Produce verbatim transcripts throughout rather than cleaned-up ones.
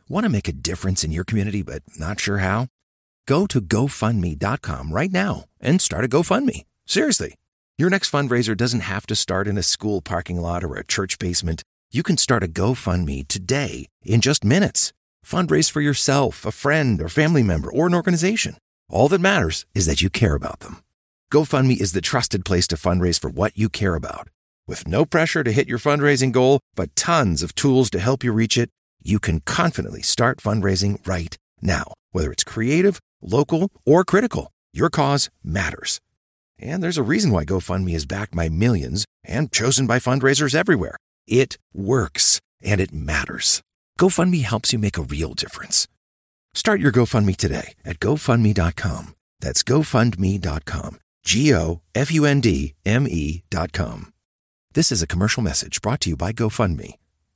Want to make a difference in your community but not sure how? Go to go fund me dot com right now and start a GoFundMe. Seriously. Your next fundraiser doesn't have to start in a school parking lot or a church basement. You can start a GoFundMe today in just minutes. Fundraise for yourself, a friend, or family member, or an organization. All that matters is that you care about them. GoFundMe is the trusted place to fundraise for what you care about. With no pressure to hit your fundraising goal, but tons of tools to help you reach it, you can confidently start fundraising right now. Whether it's creative, local, or critical, your cause matters. And there's a reason why GoFundMe is backed by millions and chosen by fundraisers everywhere. It works, and it matters. GoFundMe helps you make a real difference. Start your GoFundMe today at go fund me dot com. That's go fund me dot com. G O F U N D M E dot com. This is a commercial message brought to you by GoFundMe.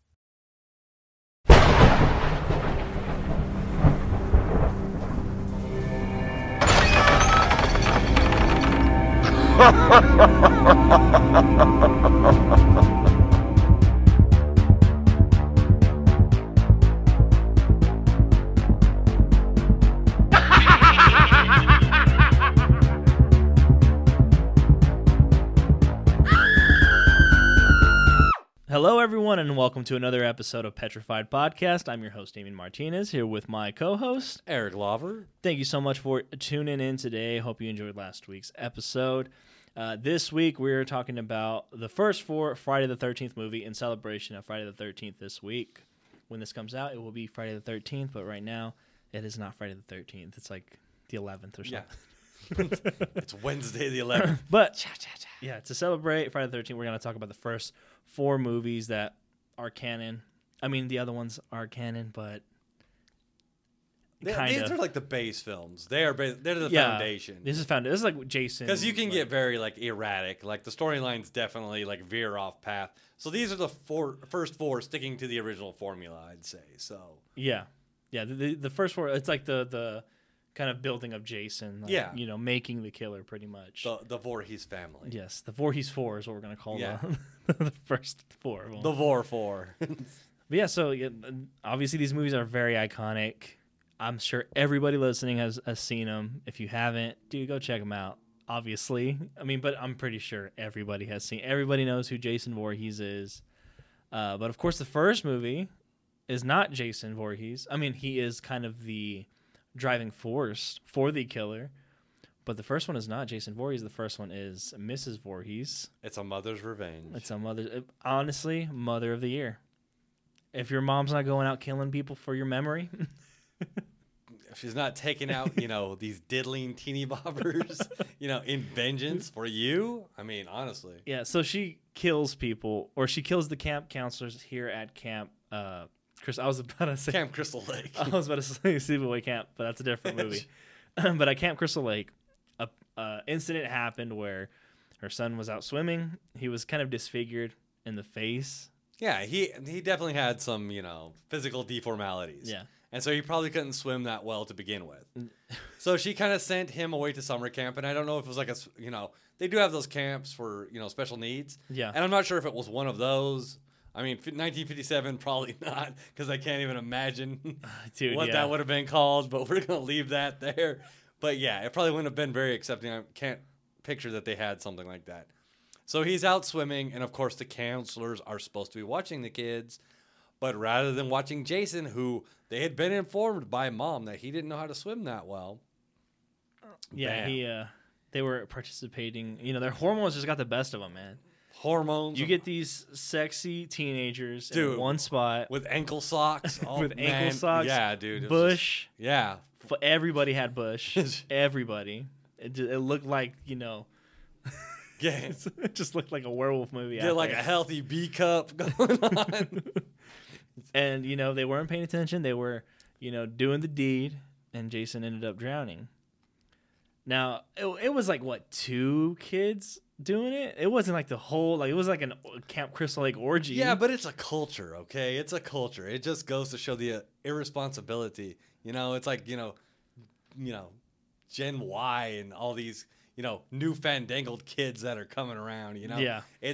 Hello, everyone, and welcome to another episode of Petrified Podcast. I'm your host, Damien Martinez, here with my co-host, Eric Lover. Thank you so much for tuning in today. Hope you enjoyed last week's episode. Uh, this week, we're talking about the first four Friday the thirteenth movie in celebration of Friday the thirteenth this week. When this comes out, it will be Friday the thirteenth, but right now, it is not Friday the thirteenth. It's like the eleventh or something. Yeah. It's Wednesday the eleventh. But, cha, cha, cha. yeah, to celebrate Friday the thirteenth, we're going to talk about the first four movies that are canon. I mean, the other ones are canon, but kind of. These are like the base films. They are ba- they're the yeah, foundation. This is found. This is like Jason. Because you can like, get very like erratic. Like the storylines definitely like veer off path. So these are the four first four sticking to the original formula, I'd say. So yeah, yeah. The, the, the first four, it's like the the kind of building of Jason. Like, yeah, you know, making the killer pretty much. The the Voorhees family. Yes, the Voorhees Four is what we're gonna call yeah. the, the first four. Well, the Vor Four. But yeah, so yeah, obviously these movies are very iconic. I'm sure everybody listening has, has seen them. If you haven't, dude, go check them out. Obviously, I mean, but I'm pretty sure everybody has seen. Everybody knows who Jason Voorhees is. Uh, but of course, the first movie is not Jason Voorhees. I mean, he is kind of the driving force for the killer. But the first one is not Jason Voorhees. The first one is Missus Voorhees. It's a mother's revenge. It's a mother. Honestly, mother of the year. If your mom's not going out killing people for your memory. If she's not taking out, you know, these diddling teeny bobbers, you know, in vengeance for you, I mean, honestly. Yeah, so she kills people, or she kills the camp counselors here at Camp. Uh, Chris, I was about to say Camp Crystal Lake. I was about to say Sleepaway Camp, but that's a different movie. But at Camp Crystal Lake, a uh, incident happened where her son was out swimming. He was kind of disfigured in the face. Yeah, he he definitely had some, you know, physical deformalities. Yeah. And so he probably couldn't swim that well to begin with. So she kind of sent him away to summer camp. And I don't know if it was like a, you know, they do have those camps for, you know, special needs. Yeah. And I'm not sure if it was one of those. I mean, nineteen fifty-seven, probably not, because I can't even imagine Dude, what yeah. that would have been called. But we're going to leave that there. But yeah, it probably wouldn't have been very accepting. I can't picture that they had something like that. So he's out swimming. And of course, the counselors are supposed to be watching the kids. But rather than watching Jason, who they had been informed by mom that he didn't know how to swim that well. Yeah, bam. he. Uh, they were participating. You know, their hormones just got the best of them, man. Hormones. You get these sexy teenagers dude, in one spot with ankle socks. Oh, with man. ankle socks. Yeah, dude. Bush. Just, yeah. For everybody had bush. Everybody. It, just, it looked like, you know. Yeah. It just looked like a werewolf movie. Yeah, like there. A healthy B cup going on. And, you know, they weren't paying attention. They were, you know, doing the deed, and Jason ended up drowning. Now, it, it was like, what, two kids doing it? It wasn't like the whole, like, it was like a Camp Crystal Lake orgy. Yeah, but it's a culture, okay? It's a culture. It just goes to show the uh, irresponsibility. You know, it's like, you know, you know, Gen Y and all these, you know, new fandangled kids that are coming around, you know? Yeah. It's...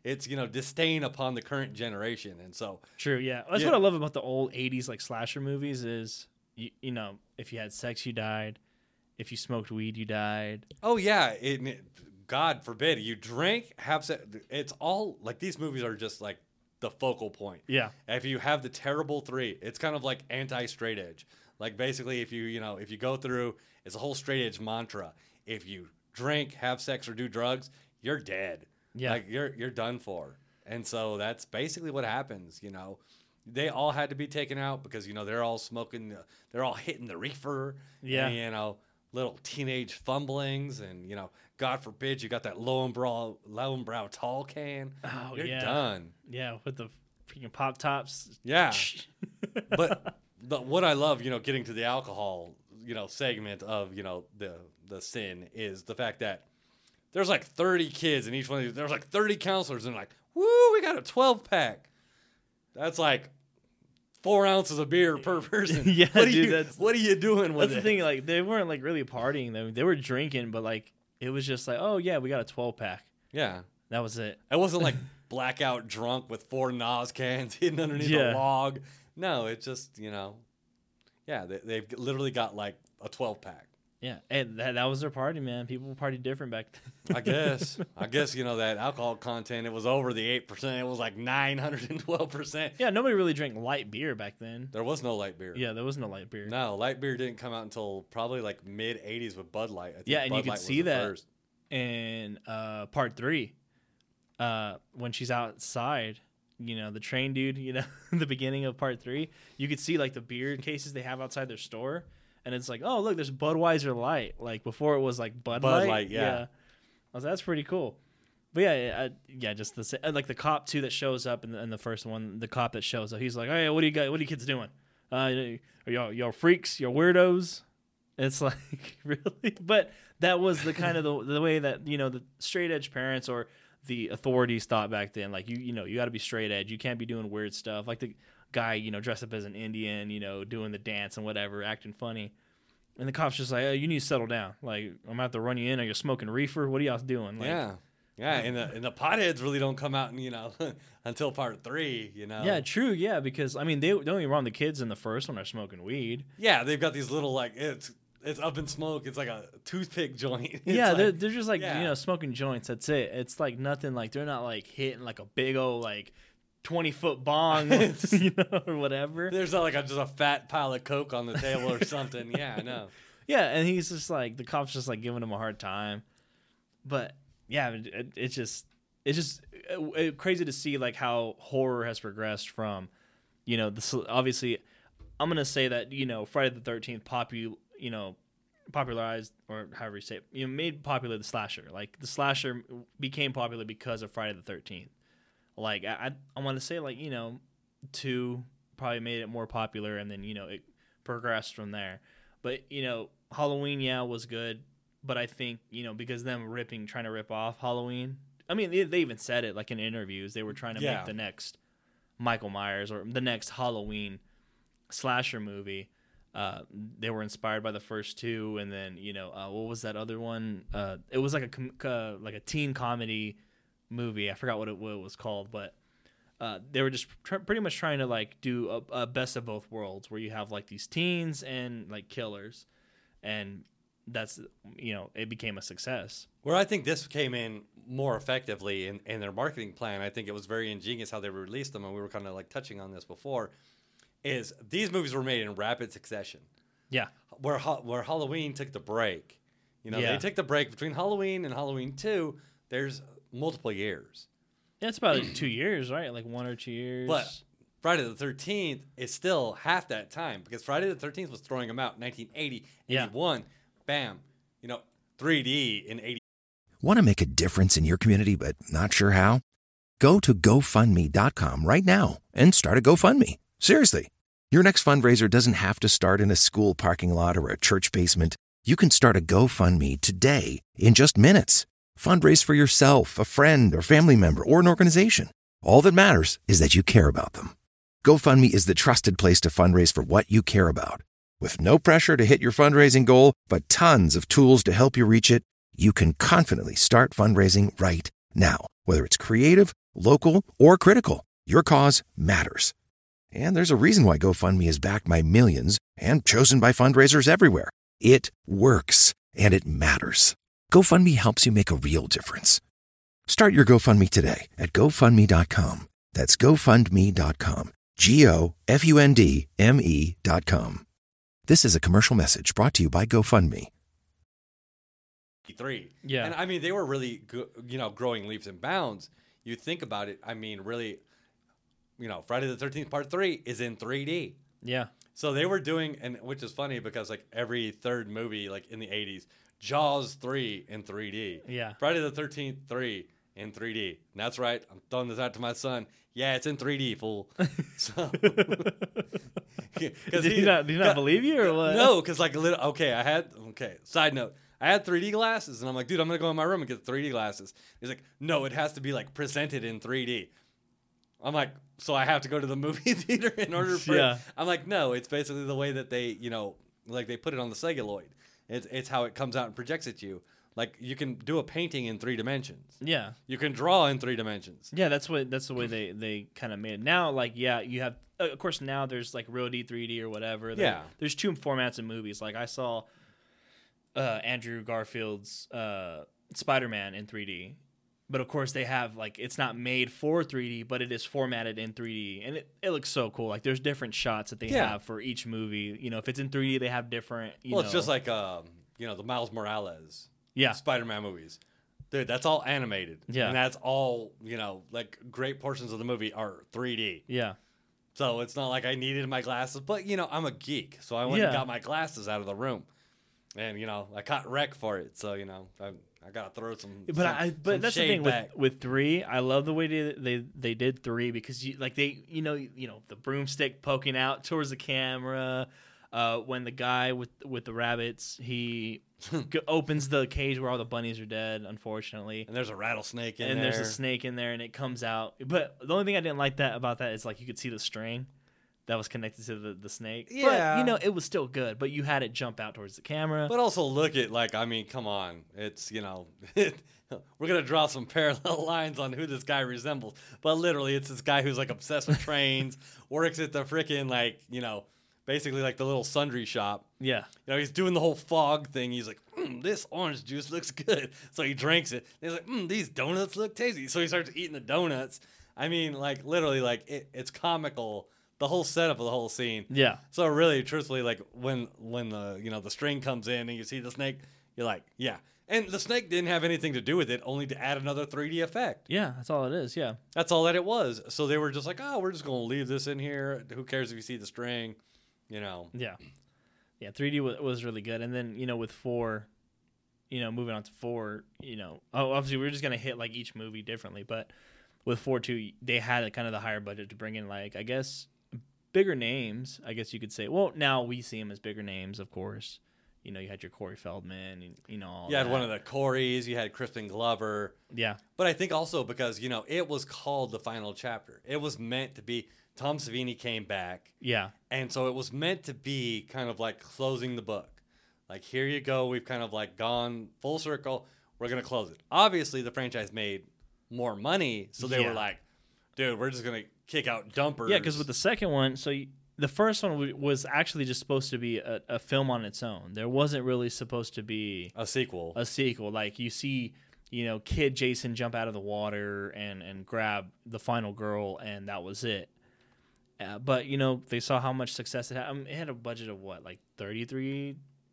it's, you know, disdain upon the current generation. And so True, yeah. That's Yeah. what I love about the old eighties like slasher movies is, you, you know, if you had sex, you died. If you smoked weed, you died. oh yeah, it, it- God forbid you drink, have sex. It's all like these movies are just like the focal point. Yeah. If you have the terrible three, it's kind of like anti-straight edge. Like basically, if you you know if you go through, it's a whole straight edge mantra. If you drink, have sex, or do drugs, you're dead. Yeah. Like you're you're done for. And so that's basically what happens. You know, they all had to be taken out because you know they're all smoking, the, they're all hitting the reefer. Yeah. And, you know, little teenage fumblings, and you know, God forbid you got that low and brow, low and brow tall can. Oh, you're yeah. done. Yeah, with the freaking pop tops. Yeah. But the, what I love, you know, getting to the alcohol, you know, segment of, you know, the the sin is the fact that there's like thirty kids in each one of these. There's like thirty counselors, and like, woo, we got a twelve pack. That's like four ounces of beer per person. Yeah, what are dude, you, that's- what are you doing with That's the it? thing, like they weren't like really partying though. They were drinking, but like it was just like, oh yeah, we got a twelve pack. Yeah, That was it. it wasn't like blackout drunk with four Nas cans hidden underneath Yeah. a log. No, it's just, you know, yeah, they, they've literally got like a twelve pack. Yeah, and that, that was their party, man. People partied different back then. I guess. I guess, you know, that alcohol content, it was over the eight percent. It was like nine hundred twelve percent. Yeah, nobody really drank light beer back then. There was no light beer. Yeah, there was no light beer. No, light beer didn't come out until probably like mid eighties with Bud Light. I think Yeah, and Bud you could Light was see the that first. in uh, part three, uh, when she's outside, you know, the train dude, you know, the beginning of part three, you could see like the beer cases they have outside their store. And it's like, oh, look, there's Budweiser Light. Like before it was like Bud, Bud Light. Light, yeah. I was like, that's pretty cool. But yeah, I, yeah, just the sa- like the cop too that shows up in the, in the first one. The cop that shows up, he's like, hey, what do you got? What are you kids doing? Uh, are y'all y'all freaks? Y'all weirdos? It's like really, but that was the kind of the the way that you know the straight edge parents or the authorities thought back then. Like you you know you got to be straight edge. You can't be doing weird stuff. Like the guy you know dressed up as an Indian, you know doing the dance and whatever, acting funny. And the cop's just like, oh, you need to settle down. Like, I'm about to run you in. Are you smoking reefer? What are y'all doing? Like, yeah. Yeah, and the, and the potheads really don't come out, you know, until part three, you know. Yeah, true. Yeah, because, I mean, they don't get me wrong. The kids in the first one are smoking weed. Yeah, they've got these little, like, it's it's up in smoke. It's like a toothpick joint. It's yeah, like, they're, they're just like, yeah. you know, smoking joints. That's it. It's like nothing like, they're not like hitting like a big old, like, twenty foot bong, you know, or whatever. There's not like a, just a fat pile of Coke on the table or something. Yeah, I know. Yeah, and he's just like, the cop's just like giving him a hard time. But yeah, it, it, it's just, it's just it, it, crazy to see like how horror has progressed from, you know, the obviously, I'm gonna say that you know Friday the thirteenth popu, you know, popularized or however you say it, you know, made popular the slasher. Like the slasher became popular because of Friday the thirteenth. Like I, I, I want to say like you know, two probably made it more popular, and then you know it progressed from there. But you know, Halloween, yeah, was good. But I think, you know, because them ripping, trying to rip off Halloween. I mean, they, they even said it, like, in interviews. They were trying to Yeah. make the next Michael Myers or the next Halloween slasher movie. Uh, they were inspired by the first two. And then, you know, uh, what was that other one? Uh, it was like a com- uh, like a teen comedy movie. I forgot what it, what it was called. But uh, they were just tr- pretty much trying to, like, do a, a best of both worlds where you have, like, these teens and, like, killers. And that's, you know, it became a success. Where I think this came in more effectively in, in their marketing plan, I think it was very ingenious how they released them, and we were kind of like touching on this before, is these movies were made in rapid succession. Yeah. Where Ha- where Halloween took the break. You know, Yeah. they took the break between Halloween and Halloween two, there's multiple years. Yeah, it's about two years, right? Like one or two years. But Friday the thirteenth is still half that time because Friday the thirteenth was throwing them out nineteen eighty, Yeah. eighty-one, bam, you know, three D in eighty. Want to make a difference in your community but not sure how? Go to GoFundMe dot com right now and start a GoFundMe. Seriously. Your next fundraiser doesn't have to start in a school parking lot or a church basement. You can start a GoFundMe today in just minutes. Fundraise for yourself, a friend, or family member, or an organization. All that matters is that you care about them. GoFundMe is the trusted place to fundraise for what you care about. With no pressure to hit your fundraising goal, but tons of tools to help you reach it, you can confidently start fundraising right now. Whether it's creative, local, or critical, your cause matters. And there's a reason why GoFundMe is backed by millions and chosen by fundraisers everywhere. It works, and it matters. GoFundMe helps you make a real difference. Start your GoFundMe today at go fund me dot com. That's go fund me dot com. G O F U N D M E dot com. This is a commercial message brought to you by GoFundMe. Three. Yeah. And I mean, they were really, go- you know, growing leaps and bounds. You think about it, I mean, really, you know, Friday the thirteenth Part three is in three D. Yeah. So they were doing, and which is funny because like every third movie, like in the eighties, Jaws three in three D. Yeah. Friday the thirteenth three in three D. And that's right. I'm throwing this out to my son. Yeah, it's in three D, fool. So, did he not, did he not believe you or what? No, because like, little, okay, I had, okay, side note. I had three D glasses, and I'm like, dude, I'm going to go in my room and get three D glasses. He's like, no, it has to be, like, presented in three D. I'm like, so I have to go to the movie theater in order for Yeah. it? I'm like, no, it's basically the way that they, you know, like they put it on the celluloid. It's, it's how it comes out and projects at you. Like, you can do a painting in three dimensions. Yeah. You can draw in three dimensions. Yeah, that's what that's the way they, they kind of made it. Now, like, yeah, you have, uh, of course, now there's, like, Real D, three D, or whatever. There, Yeah. There's two formats in movies. Like, I saw uh, Andrew Garfield's uh, Spider-Man in three D. But, of course, they have, like, it's not made for three D, but it is formatted in three D. And it, it looks so cool. Like, there's different shots that they Yeah. have for each movie. You know, if it's in three D, they have different, you Well, know. it's just like, um, you know, the Miles Morales Yeah. Spider-Man movies. Dude, that's all animated. Yeah. And that's all, you know, like, great portions of the movie are three D. Yeah. So it's not like I needed my glasses, but you know, I'm a geek, so I went Yeah. and got my glasses out of the room, and you know, I caught wreck for it. So you know, I, I gotta throw some. But some, I, but some that's the shade thing with, back. with three. I love the way they, they they did three because you like they you know you know the broomstick poking out towards the camera. Uh, when the guy with with the rabbits he g- opens the cage where all the bunnies are dead, unfortunately, And there's a rattlesnake in and there. there's a snake in there, and it comes out. But the only thing I didn't like that about that is like you could see the string that was connected to the, the snake. But, Yeah. you know, it was still good, but you had it jump out towards the camera. But also look at like, I mean, come on, it's you know, we're gonna draw some parallel lines on who this guy resembles. But literally, it's this guy who's like obsessed with trains, works at the freaking like you know. Basically, like the little sundry shop. Yeah. You know, he's doing the whole fog thing. He's like, mm, this orange juice looks good. So he drinks it. And he's like, mm, these donuts look tasty. So he starts eating the donuts. I mean, like, literally, like, it, it's comical. The whole setup of the whole scene. Yeah. So really, truthfully, like, when when the, you know, the string comes in and you see the snake, you're like, yeah. And the snake didn't have anything to do with it, only to add another three D effect. Yeah, that's all it is. Yeah. That's all that it was. So they were just like, oh, we're just going to leave this in here. Who cares if you see the string? You know. Yeah, yeah. three D was, was really good, and then you know with four, you know, moving on to four, you know, oh, obviously we we're just gonna hit like each movie differently, but with four two, they had a, kind of the higher budget to bring in like I guess bigger names. I guess you could say. Well, now we see them as bigger names, of course. You know, you had your Corey Feldman, and, you know, all You had that. one of the Coreys. You had Crispin Glover. Yeah, But I think also because you know it was called the final chapter. It was meant to be. Tom Savini came back. yeah, And so it was meant to be kind of like closing the book. Like, here you go. We've kind of like gone full circle. We're going to close it. Obviously, the franchise made more money. So they Yeah. were like, dude, we're just going to kick out dumpers. yeah. Because with the second one, so you, the first one w- was actually just supposed to be a, a film on its own. There wasn't really supposed to be a sequel. a sequel. Like you see, you know, kid Jason jump out of the water and, and grab the final girl, and that was it. Uh, but you know, they saw how much success it had. I mean, it had a budget of what, like thirty-three.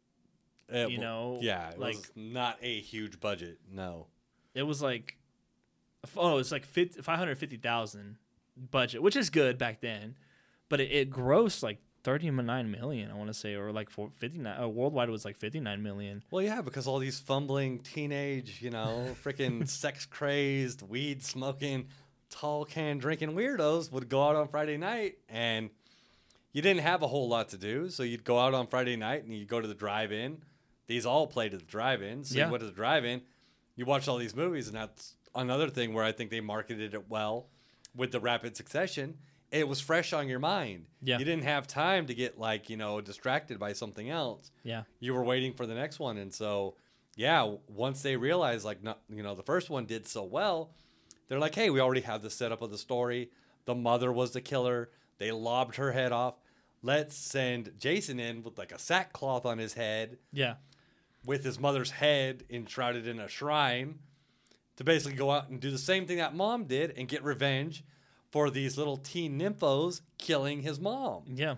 It you w- know, yeah, it like- was not a huge budget. No. It was like, oh, it's like five hundred fifty thousand budget, which is good back then. But it, it grossed like thirty-nine million, I want to say, or like for fifty-nine. Uh, worldwide, it was like fifty-nine million. Well, yeah, because all these fumbling teenage, you know, freaking sex crazed, weed smoking, tall can drinking weirdos would go out on Friday night, and you didn't have a whole lot to do, so you'd go out on Friday night and you'd go to the drive-in. These all played at the drive-in, so Yeah. you went to the drive-in, you watched all these movies, and that's another thing where I think they marketed it well with the rapid succession. It was fresh on your mind. Yeah. You didn't have time to get, like, you know, distracted by something else. Yeah. You were waiting for the next one. And so, yeah, once they realized, like, not, you know, the first one did so well, They're like, hey, we already have the setup of the story. The mother was the killer. They lobbed her head off. Let's send Jason in with like a sackcloth on his head. Yeah. With his mother's head enshrouded in a shrine to basically go out and do the same thing that mom did and get revenge for these little teen nymphos killing his mom. Yeah.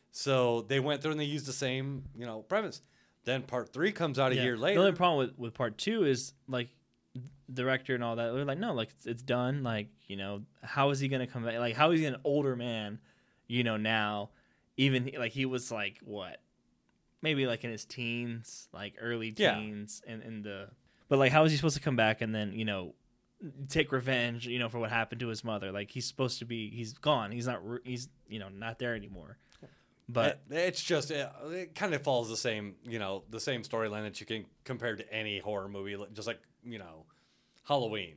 So they went through and they used the same, you know, premise. Then part three comes out a yeah. year later. The only problem with, with part two is like director and all that. They're like, no, like it's, it's done. Like, you know, how is he going to come back? Like, how is he an older man, you know, now? Even like he was like, what? Maybe like in his teens, like early teens. Yeah. And in the, but like, how is he supposed to come back and then, you know, take revenge, you know, for what happened to his mother? Like he's supposed to be, he's gone. He's not, he's, you know, not there anymore. But it, it's just it, it kind of follows the same, you know, the same storyline that you can compare to any horror movie, just like, you know, Halloween.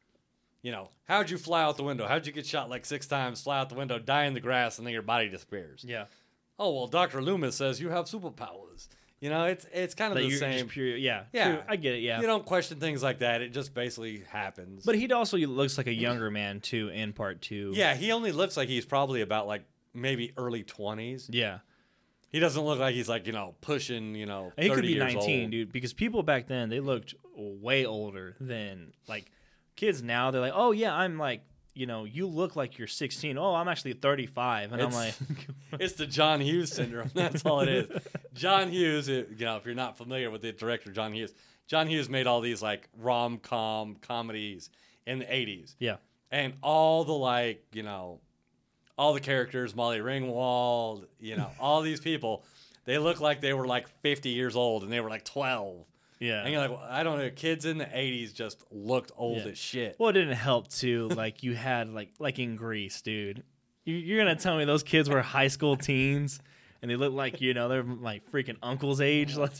You know, how'd you fly out the window? How'd you get shot like six times, fly out the window, die in the grass, and then your body disappears? Yeah. Oh well, Doctor Loomis says you have superpowers. You know, it's it's kind of like the you're same. Just pure, yeah. Yeah, true. I get it. Yeah. You don't question things like that. It just basically happens. But he also looks like a younger man too in part two. Yeah, he only looks like he's probably about like maybe early twenties. Yeah. He doesn't look like he's like, you know, pushing, you know, he could be years nineteen, old. dude, because people back then, they looked way older than like kids now. They're like, oh yeah, I'm like, you know, you look like you're sixteen. Oh, I'm actually thirty-five. And It's- I'm like, It's the John Hughes syndrome. That's all it is. John Hughes, it- you know, if you're not familiar with the director John Hughes, John Hughes made all these like rom-com comedies in the eighties. yeah, And all the like, you know, all the characters, Molly Ringwald, you know, all these people, they look like they were like fifty years old and they were like twelve. yeah. And you're like, well, I don't know, kids in the eighties just looked old Yeah. as shit. Well, it didn't help too. Like you had like like in Greece, dude. You, you're gonna tell me those kids were high school teens and they look like, you know, they're like freaking uncle's age. Like,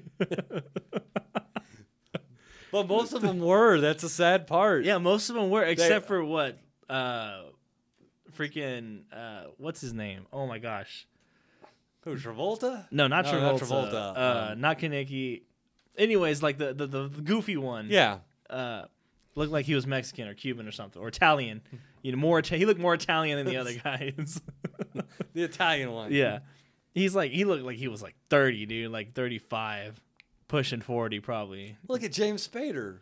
But most of them were. That's a sad part. yeah, most of them were, except for what, uh, freaking, uh, what's his name? Oh my gosh. Who, Travolta? No, not No, Travolta. not Travolta. Uh, Um, not Kaneki. Anyways, like the, the, the, the goofy one. Yeah. Uh, looked like he was Mexican or Cuban or something, or Italian. You know, more Ita- he looked more Italian than the other guys. The Italian one. Yeah, he's like he looked like he was like thirty, dude, like thirty-five, pushing forty probably. Look at James Spader.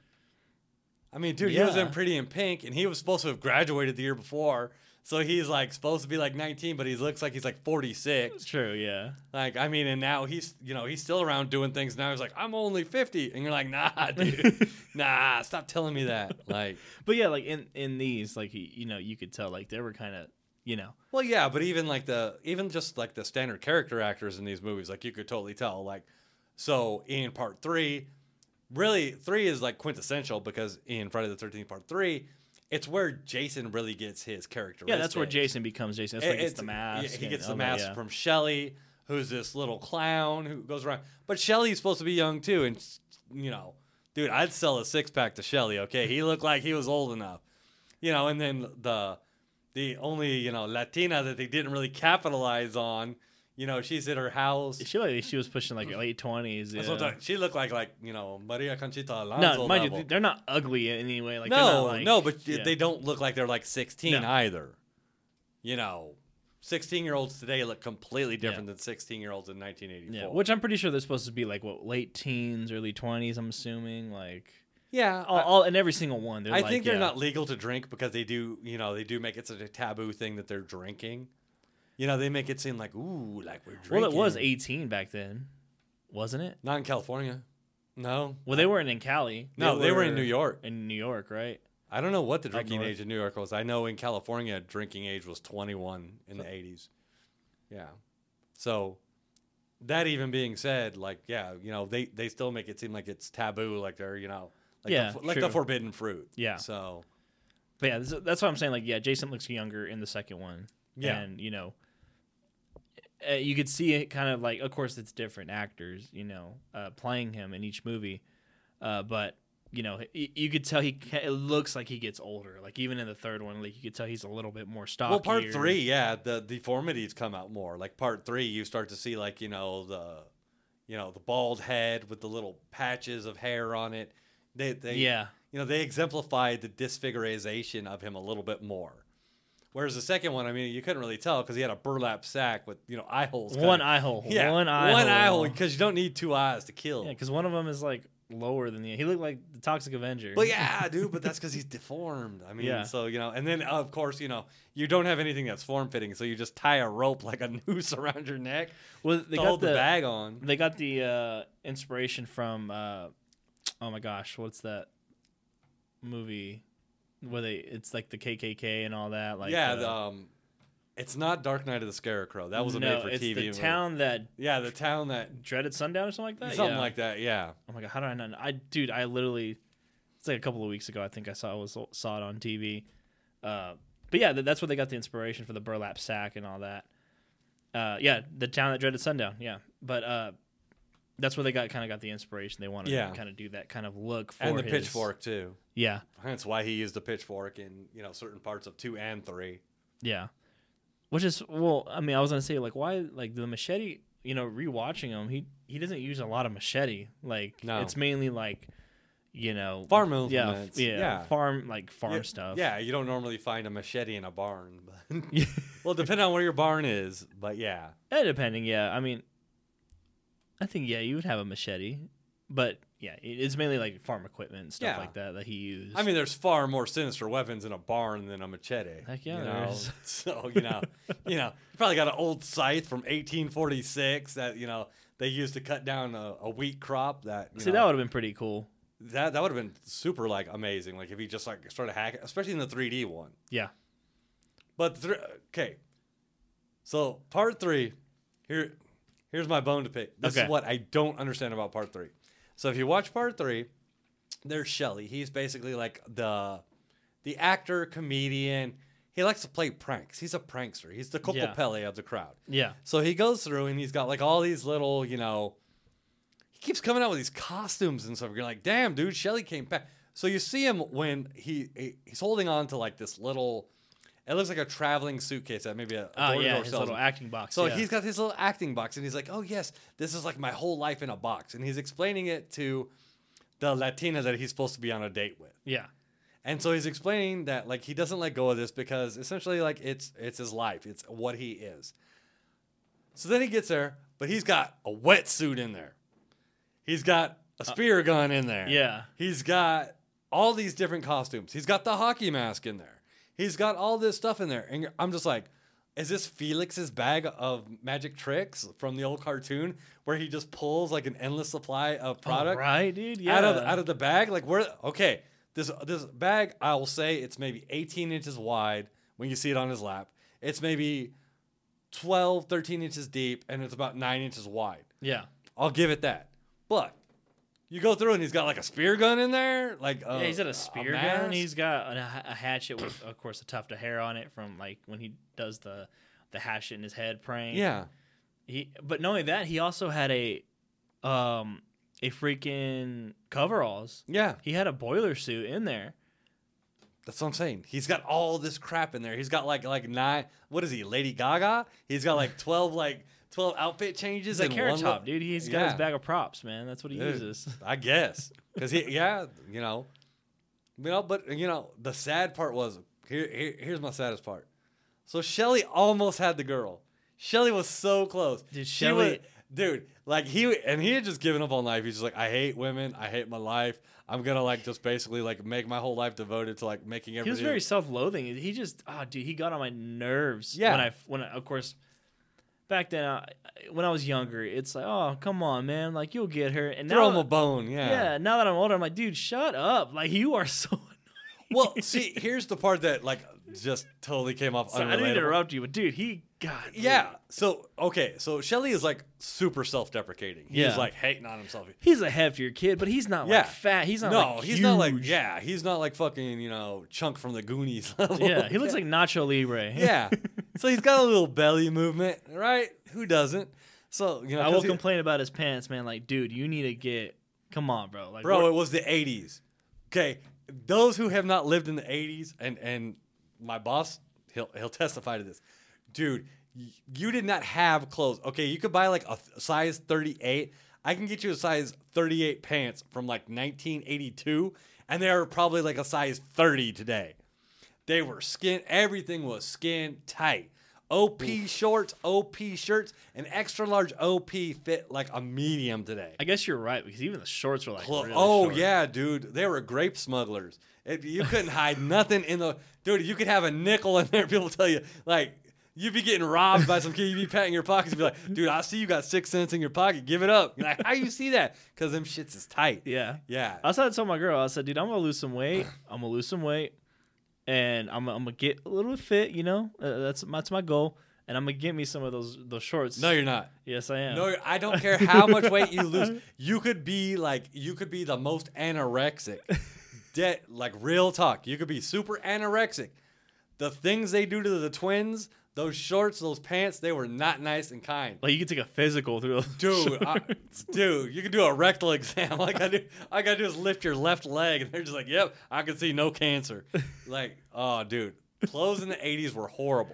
I mean, dude, he was Yeah. in Pretty in Pink, and he was supposed to have graduated the year before. So he's like supposed to be like nineteen, but he looks like he's like forty-six. True, yeah. Like, I mean, and now he's, you know, he's still around doing things. Now he's like, I'm only fifty, and you're like, nah, dude, nah, stop telling me that. Like, But yeah, like in in these, like he, you know, you could tell like they were kind of, you know, well, yeah, but even like the, even just like the standard character actors in these movies, like you could totally tell. Like, so in part three, really three is like quintessential because in Friday the thirteenth Part three, it's where Jason really gets his characteristics. yeah, that's where Jason becomes Jason. That's where he gets It's- the mask. yeah, he and gets the all that, mask yeah. from Shelley, who's this little clown who goes around. But Shelley's supposed to be young too, and you know, dude, I'd sell a six pack to Shelley. Okay, he looked like he was old enough, you know. And then the the only you know Latina that they didn't really capitalize on, you know, she's at her house. She like she was pushing like late twenties. Yeah. That's what I'm talking- she looked like like you know Maria Conchita Alonso. No, mind level. you, they're not ugly in any way. Like they're no, not, like, no, but yeah. they don't look like they're like sixteen No. either. You know, sixteen-year-olds today look completely different than sixteen-year-olds in nineteen eighty-four. Yeah, which I'm pretty sure they're supposed to be like what late teens, early twenties. I'm assuming like yeah, all, all in every single one. They're I like, think they're yeah. not legal to drink because they do, you know, they do make it such a taboo thing that they're drinking. You know, they make it seem like, ooh, like we're drinking. Well, it was eighteen back then, wasn't it? Not in California. No. Well, they weren't in Cali. No, they were in New York. In New York, right? I don't know what the Up drinking north. age in New York was. I know in California, drinking age was twenty-one in the eighties. Yeah. So that even being said, like, yeah, you know, they, they still make it seem like it's taboo, like they're, you know, like, Yeah, the, like true. the forbidden fruit. Yeah. So, But yeah, this- that's what I'm saying. Like, yeah, Jason looks younger in the second one. Yeah. And, you know, uh, you could see it kind of like, of course, it's different actors, you know, uh, playing him in each movie. Uh, but, you know, y- you could tell he, ca- it looks like he gets older. Like, even in the third one, like, you could tell he's a little bit more stocky. well, part three, yeah, the deformities come out more. Like part three, you start to see like, you know, the, you know, the bald head with the little patches of hair on it. They, they, Yeah. you know, they exemplified the disfiguration of him a little bit more. Whereas the second one, I mean, you couldn't really tell because he had a burlap sack with, you know, eye holes. One kinda. eye hole. Yeah, one eye one hole. eye hole because you don't need two eyes to kill. Yeah, because one of them is like lower than the. He looked like the Toxic Avenger. But yeah, dude, but that's because he's deformed. I mean, Yeah. so, you know, and then, of course, you know, you don't have anything that's form-fitting, so you just tie a rope like a noose around your neck well, they to got hold the, the bag on. They got the uh, inspiration from. Uh, oh my gosh, what's that movie? Where they it's like the K K K and all that. Like yeah, uh, the, um, it's not Dark Knight of the Scarecrow. That was a no, made-for-T V it's the movie. town that Yeah, the town that... dreaded sundown or something like that. Something yeah. like that, yeah. Oh my god, how do I not? I dude, I literally, it's like a couple of weeks ago. I think I saw was saw it on T V. Uh, but yeah, that, that's where they got the inspiration for the burlap sack and all that. Uh, yeah, the town that dreaded sundown. Yeah, but uh, that's where they got kind of got the inspiration. They wanted Yeah. to kind of do that kind of look for And the his- pitchfork, too. Yeah, That's why he used the pitchfork in, you know, certain parts of two and three. yeah. Which is well, I mean, I was gonna say like why like the machete. You know, rewatching him, he he doesn't use a lot of machete. Like No. it's mainly like, you know, Farm yeah, implements. yeah, Yeah. farm like farm yeah, stuff. Yeah, you don't normally find a machete in a barn. But Yeah. well, depending on where your barn is, but yeah. Eh, depending, yeah. I mean, I think yeah, you would have a machete, but yeah, it- it's mainly like farm equipment and stuff Yeah. like that that he used. I mean, there's far more sinister weapons in a barn than a machete. Heck yeah, you there know? is. So you know, you know, you probably got an old scythe from eighteen forty-six that you know they used to cut down a, a wheat crop. That you see, know, that would have been pretty cool. that that would have been super like amazing. Like if he just like started hacking, especially in the three D one. Yeah, But thr okay, so part three, here, here's my bone to pick. This Okay. is what I don't understand about part three. So if you watch part three, there's Shelly. He's basically like the the actor, comedian. He likes to play pranks. He's a prankster. He's the Coco Yeah. Pele of the crowd. yeah, So he goes through and he's got like all these little, you know, he keeps coming out with these costumes and stuff. You're like, damn, dude, Shelly came back. So you see him when he, he he's holding on to like this little, it looks like a traveling suitcase that maybe a, a oh door-to-door yeah, his salesman- little acting box. so yeah. he's got this little acting box, and he's like, "Oh yes, this is like my whole life in a box." And he's explaining it to the Latina that he's supposed to be on a date with. yeah, And so he's explaining that like he doesn't let go of this because essentially like it's it's his life, it's what he is. So then he gets there, but he's got a wetsuit in there. He's got a spear gun in there. yeah. He's got all these different costumes. He's got the hockey mask in there. He's got all this stuff in there. And I'm just like, is this Felix's bag of magic tricks from the old cartoon where he just pulls like an endless supply of product Oh, right, dude. Yeah, out of out of the bag? Like where okay, this this bag, I will say it's maybe eighteen inches wide when you see it on his lap. It's maybe twelve, thirteen inches deep, and it's about nine inches wide. yeah. I'll give it that. But you go through and he's got like a spear gun in there, like a, Yeah, he's got a spear gun. mask. He's got a, a hatchet with, of course, a tuft of hair on it from like when he does the the hatchet in his head prank. yeah, He, but not only that, he also had a, um, a freaking coveralls. yeah. He had a boiler suit in there. That's what I'm saying. He's got all this crap in there. He's got like like nine. What is he, Lady Gaga? He's got like twelve like twelve outfit changes. He's like in Carrot one Top, lo- dude. He's got Yeah. his bag of props, man. That's what he Dude, uses. I guess because he yeah you know, you know. But you know the sad part was here, here. Here's my saddest part. So Shelly almost had the girl. Shelly was so close. Dude, She Shelley- was- dude, like he and he had just given up on life. He's just like, I hate women. I hate my life. I'm gonna like just basically like make my whole life devoted to like making He everything. was very self-loathing. He just, oh, dude, he got on my nerves. Yeah. When I, when I, of course, back then, I, when I was younger, it's like, oh, come on, man, like you'll get her. And throw now, him a bone. Yeah. yeah, now that I'm older, I'm like, dude, shut up. Like you are so. Well, see, here's the part that like just totally came off. Sorry, I didn't unrelatable. interrupt you, but dude, he got. Yeah. So okay. So Shelly is like super self-deprecating. He's Yeah. like hating on himself. He's a heftier kid, but he's not Yeah. like fat. He's not. no, like, he's not like huge. yeah. He's not like fucking you know Chunk from the Goonies level. Yeah, he looks like Nacho Libre. yeah. So he's got a little belly movement, right? Who doesn't? So you know, I will 'cause he- complain about his pants, man. Like, dude, you need to get. Come on, bro. Like, bro. we're- It was the eighties. Okay, those who have not lived in the eighties, and and my boss, he'll he'll testify to this, dude. y- You did not have clothes. Okay, you could buy like a th- size thirty-eight. I can get you a size thirty-eight pants from like nineteen eighty-two, And they were probably like a size thirty today. They were skin. Everything was skin tight. O P Oof. Shorts, O P shirts, and extra large O P fit like a medium today. I guess you're right because even the shorts were like Cl- really oh short. yeah, dude, they were grape smugglers. It, you couldn't hide nothing in the dude. You could have a nickel in there. People tell you like you'd be getting robbed by some kid. You'd be patting your pockets. You'd be like, dude, I see you got six cents in your pocket. Give it up. You're like, how you see that? Because them shits is tight. Yeah, yeah. I was trying to tell my girl. I said, dude, I'm gonna lose some weight. I'm gonna lose some weight, and I'm, I'm gonna get a little bit fit. You know, uh, that's that's my goal. And I'm gonna get me some of those those shorts. No, you're not. Yes, I am. No, I don't care how much weight you lose. You could be like, you could be the most anorexic. De- like real talk. You could be super anorexic. The things they do to the twins, those shorts, those pants, they were not nice and kind. Like you could take a physical through those. Dude, I, dude, you can do a rectal exam. Like I do, all I gotta do is lift your left leg, and they're just like, "Yep, I can see no cancer." Like, oh, dude, clothes in the eighties were horrible.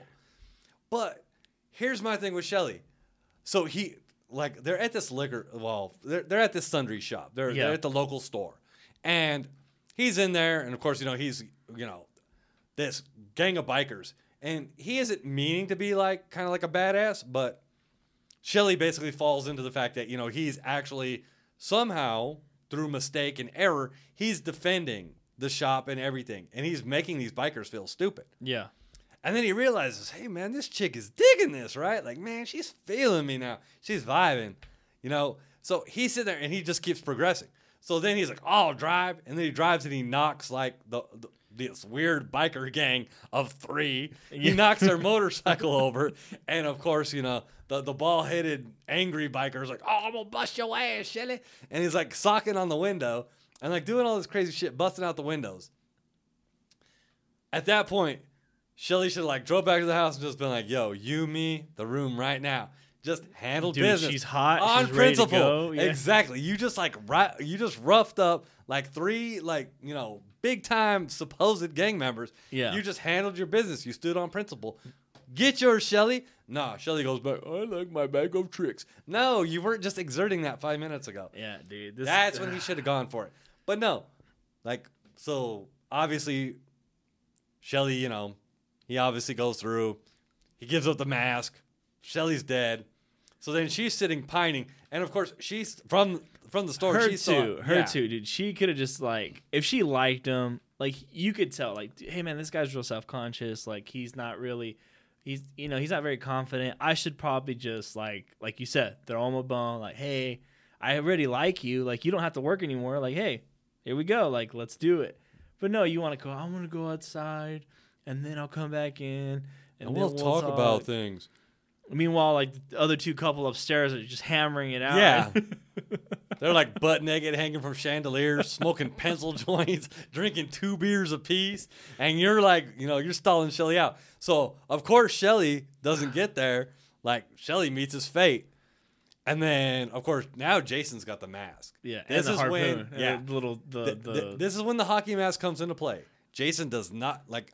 But here's my thing with Shelly. So he, like, they're at this liquor, well, they're, they're at this sundry shop. They're, Yeah. they're at the local store. And he's in there, and of course, you know, he's, you know, this gang of bikers. And he isn't meaning to be, like, kind of like a badass, but Shelly basically falls into the fact that, you know, he's actually somehow, through mistake and error, he's defending the shop and everything. And he's making these bikers feel stupid. Yeah. And then he realizes, hey, man, this chick is digging this, right? Like, man, she's feeling me now. She's vibing, you know? So he's sitting there, and he just keeps progressing. So then he's like, oh, I'll drive. And then he drives, and he knocks, like, the, the this weird biker gang of three. He knocks their motorcycle over. And, of course, you know, the, the ball-headed, angry biker's like, oh, I'm going to bust your ass, Shelly. And he's, like, socking on the window and, like, doing all this crazy shit, busting out the windows. At that point, Shelly should have like drove back to the house and just been like, yo, you, me, the room right now. Just handle Dude, business. she's hot. On she's ready to principle. go. Yeah. Exactly. You just like right, you just roughed up like three like, you know, big time supposed gang members. Yeah. You just handled your business. You stood on principle. Get yours, Shelly. Nah, Shelly goes back, I like my bag of tricks. No, you weren't just exerting that five minutes ago. Yeah, dude. This, That's when he should have gone for it. But no. Like, so obviously Shelly, you know, he obviously goes through. He gives up the mask. Shelly's dead. So then she's sitting pining. And, of course, she's from from the store. Her she too. saw, Her yeah. too, dude. She could have just, like, if she liked him, like, you could tell, like, hey, man, this guy's real self-conscious. Like, he's not really, he's, you know, he's not very confident. I should probably just, like, like you said, throw him a bone. Like, hey, I already like you. Like, you don't have to work anymore. Like, hey, here we go. Like, let's do it. But no, you want to go, I want to go outside. And then I'll come back in, and, And then we'll, we'll talk talk about things. Meanwhile, like the other two couple upstairs are just hammering it out. Yeah. They're like butt naked, hanging from chandeliers, smoking pencil joints, drinking two beers apiece. And you're like, you know, you're stalling Shelly out. So, of course, Shelly doesn't get there. Like, Shelly meets his fate. And then, of course, now Jason's got the mask. Yeah, This and the is harpoon, when, and yeah. the little the, Th- the th- this is when the hockey mask comes into play. Jason does not, like,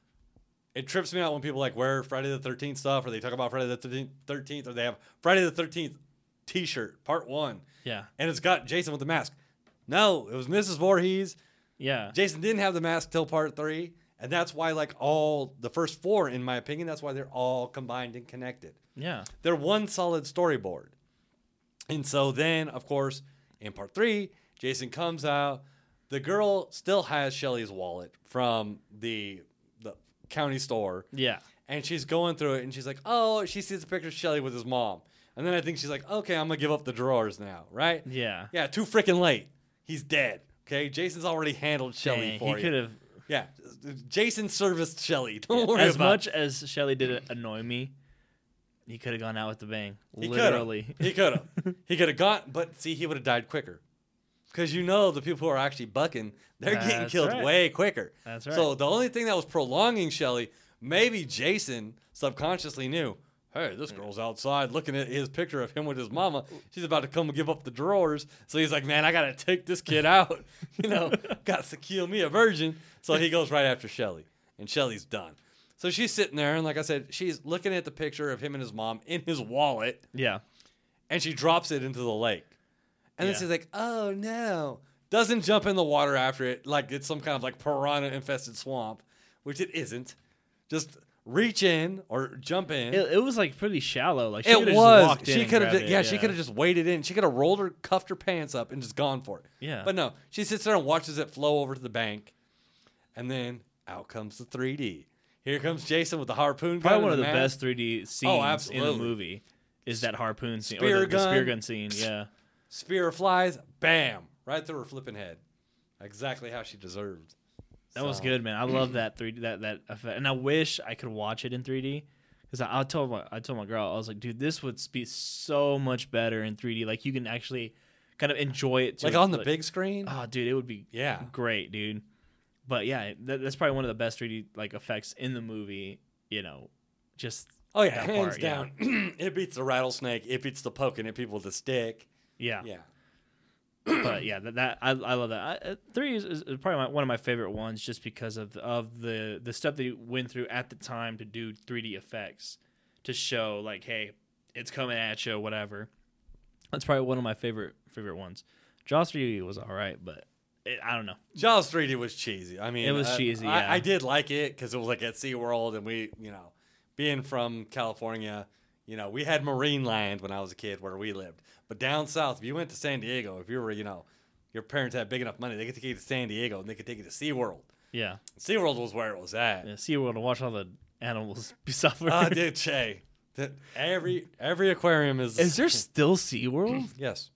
it trips me out when people, like, wear Friday the thirteenth stuff, or they talk about Friday the thirteenth, or they have Friday the thirteenth t-shirt, part one. yeah And it's got Jason with the mask. No, it was Missus Voorhees. yeah Jason didn't have the mask till part three. And that's why, like, all the first four, in my opinion, that's why they're all combined and connected. yeah They're one solid storyboard. And so then, of course, in part three, Jason comes out. The girl still has Shelly's wallet from the the county store. yeah And she's going through it, and she's like, oh, she sees a picture of Shelly with his mom. And then I think she's like, okay, I'm going to give up the drawers now, right? yeah. Yeah, too freaking late. He's dead. Okay, Jason's already handled Shelly Dang, for he you. could have. Yeah, Jason serviced Shelly. Don't worry As about much as Shelly did annoy me, he could have gone out with the bang. He Literally. could've. He could have. He could have gone, but see, he would have died quicker. Because you know the people who are actually bucking, they're getting That's killed right. way quicker. That's right. So the only thing that was prolonging Shelly, maybe Jason subconsciously knew, hey, this girl's outside looking at his picture of him with his mama. She's about to come and give up the drawers. So he's like, man, I got to take this kid out. You know, got to kill me a virgin. So he goes right after Shelly. And Shelly's done. So she's sitting there, and like I said, she's looking at the picture of him and his mom in his wallet. Yeah. And she drops it into the lake. And Yeah. then she's like, oh, no. doesn't jump in the water after it like it's some kind of like piranha infested swamp, which it isn't. Just reach in or jump in. It, it was like pretty shallow. Like she It just was. walked in She and could have, grabbed yeah, it, she could have just waded in. She could have rolled her, cuffed her pants up, and just gone for it. Yeah. But no, she sits there and watches it flow over to the bank, and then out comes the three D. Here comes Jason with the harpoon gun. Probably one of and the mask. best three D scenes in the absolutely. movie is that harpoon scene Spear or the, the spear gun. gun scene. Yeah. Spear flies, bam, right through her flipping head. Exactly how she deserved. That was So- good, man. I love that three D that that effect, and I wish I could watch it in three D. Because I, I told my I told my girl, I was like, dude, this would be so much better in three D. Like you can actually kind of enjoy it. To Like on the big screen. Oh, dude, it would be Yeah. great, dude. But yeah, that, that's probably one of the best three D like effects in the movie. You know, just Oh yeah, that hands part, yeah. down. It beats the rattlesnake. It beats the poking at people with the stick. yeah. Yeah. But yeah, that, that I, I love that. I, uh, three is, is probably my, one of my favorite ones, just because of of the the stuff that he went through at the time to do three D effects to show like, hey, it's coming at you, whatever. That's probably one of my favorite favorite ones. Jaws three D was all right, but it, I don't know. Jaws three D was cheesy. I mean, It was uh, cheesy, I, yeah. I did like it because it was like at SeaWorld, and we, you know, being from California, you know, we had Marine Land when I was a kid where we lived. But down south, if you went to San Diego, if you were, you know, your parents had big enough money, they could take you to San Diego and they could take you to SeaWorld. Yeah, SeaWorld was where it was at. yeah SeaWorld to watch all the animals be suffering. Oh, dude, Shay. That every every aquarium is. Is there still SeaWorld? Yes.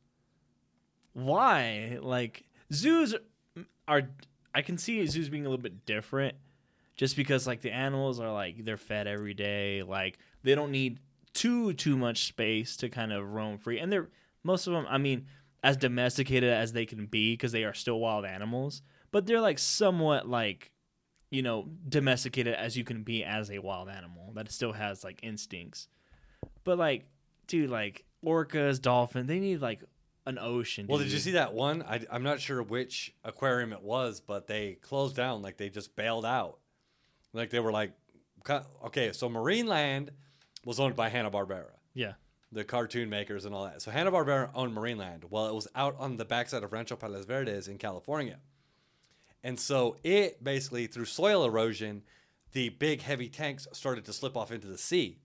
Why? Like zoos are I can see zoos being a little bit different just because like the animals are like they're fed every day, like they don't need too too much space to kind of roam free. And they're most of them, I mean, as domesticated as they can be because they are still wild animals, but they're like somewhat like, you know, domesticated as you can be as a wild animal that still has like instincts. But like, dude, like orcas, dolphins, they need like an ocean. Well, dude. did you see that one? I, I'm not sure which aquarium it was, but they closed down. Like they just bailed out. Like they were like, co- okay, so Marine Land was owned by Hanna-Barbera, Yeah. the cartoon makers and all that. So Hanna-Barbera owned Marine Land. Well, it was out on the backside of Rancho Palos Verdes in California. And so it basically, through soil erosion, the big heavy tanks started to slip off into the sea.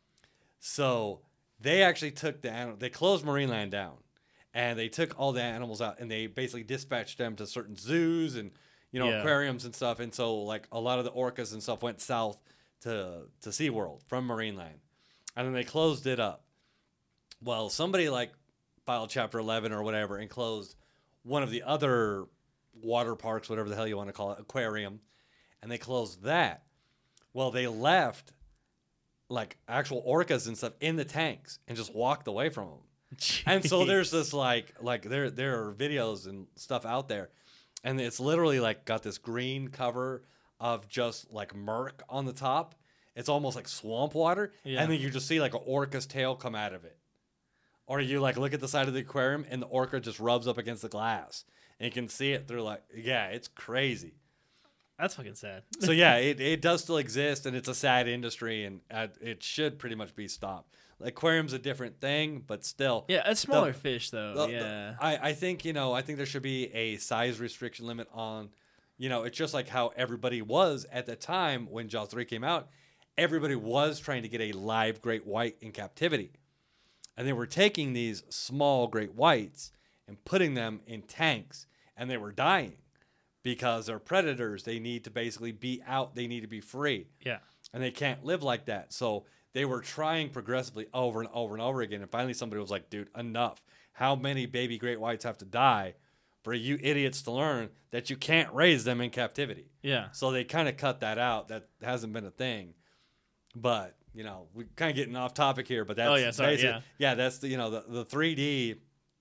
So they actually took the animal, they closed Marine Land down. And they took all the animals out and they basically dispatched them to certain zoos and, you know, Yeah. aquariums and stuff. And so, like, a lot of the orcas and stuff went south to, to SeaWorld from Marine Land. And then they closed it up. Well, somebody, like, filed Chapter eleven or whatever and closed one of the other water parks, whatever the hell you want to call it, aquarium. And they closed that. Well, they left, like, actual orcas and stuff in the tanks and just walked away from them. And so there's this like like there there are videos and stuff out there, and it's literally like got this green cover of just like murk on the top. It's almost like swamp water, Yeah. and then you just see like an orca's tail come out of it. Or you like look at the side of the aquarium and the orca just rubs up against the glass, and you can see it through like yeah, it's crazy. That's fucking sad. So yeah, it, it does still exist, and it's a sad industry, and uh, it should pretty much be stopped. Aquarium's a different thing, but still. Yeah, it's smaller The- fish though. the- the- yeah. I, I think, you know, I think there should be a size restriction limit on, you know, it's just like how everybody was at the time when Jaws three came out. Everybody was trying to get a live great white in captivity. And they were taking these small great whites and putting them in tanks, and they were dying because they're predators. They need to basically be out. They need to be free. yeah. And they can't live like that. So they were trying progressively over and over and over again. And finally somebody was like, dude, enough. How many baby great whites have to die for you idiots to learn that you can't raise them in captivity? Yeah. So they kind of cut that out. That hasn't been a thing. But, you know, we're kind of getting off topic here. But that's Oh, yeah, sorry, basic- yeah. yeah, that's the, you know, the, the three D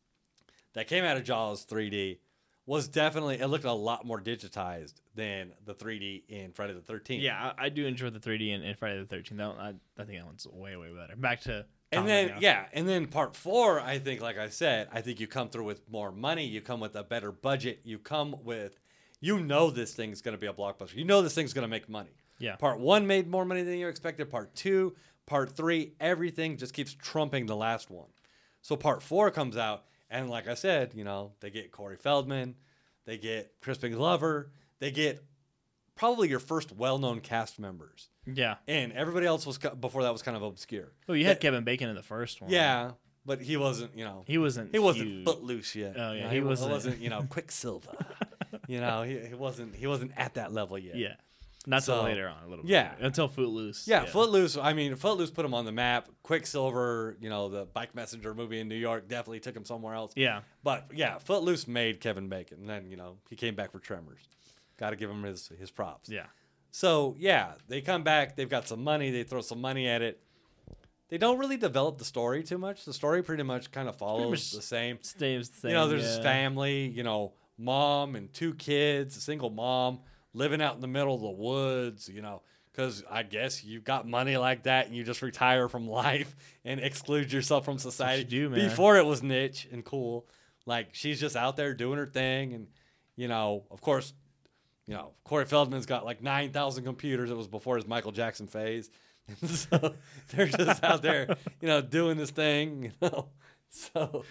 that came out of Jaws three D was definitely, it looked a lot more digitized than the three D in Friday the thirteenth. Yeah, I, I do enjoy the three D in, in Friday the thirteenth. That one, I, I think that one's way, way better. Back to And comedy then, now. yeah, and then part four, I think, like I said, I think you come through with more money. You come with a better budget. You come with, you know, this thing's going to be a blockbuster. You know, this thing's going to make money. Yeah. Part one made more money than you expected. Part two, part three, everything just keeps trumping the last one. So part four comes out, and like I said, you know, they get Corey Feldman, They get Crispin Glover. They get probably your first well-known cast members. Yeah. And everybody else was before that was kind of obscure. Oh, you had That- Kevin Bacon in the first one. Yeah, but he wasn't, you know, He wasn't. he wasn't huge. Footloose yet. Oh, yeah, You know, he he wasn't- wasn't, you know, Quicksilver. you know, he, he wasn't he wasn't at that level yet. Yeah. Not till So, later on, a little bit. yeah. later. Until Footloose. Yeah, Footloose. I mean, Footloose put him on the map. Quicksilver, you know, the Bike Messenger movie in New York definitely took him somewhere else. Yeah. But yeah, Footloose made Kevin Bacon. And then, you know, he came back for Tremors. Got to give him his his props. Yeah. So yeah, they come back. They've got some money. They throw some money at it. They don't really develop the story too much. The story pretty much kind of follows much the same. Stays the same. You know, there's yeah. this family. You know, mom and two kids, a single mom living out in the middle of the woods. You know, because I guess you've got money like that and you just retire from life and exclude yourself from society. you do, man. Before it was niche and cool. Like she's just out there doing her thing, and you know, of course. You know, Corey Feldman's got like nine thousand computers. It was before his Michael Jackson phase. So they're just out there, you know, doing this thing, you know. So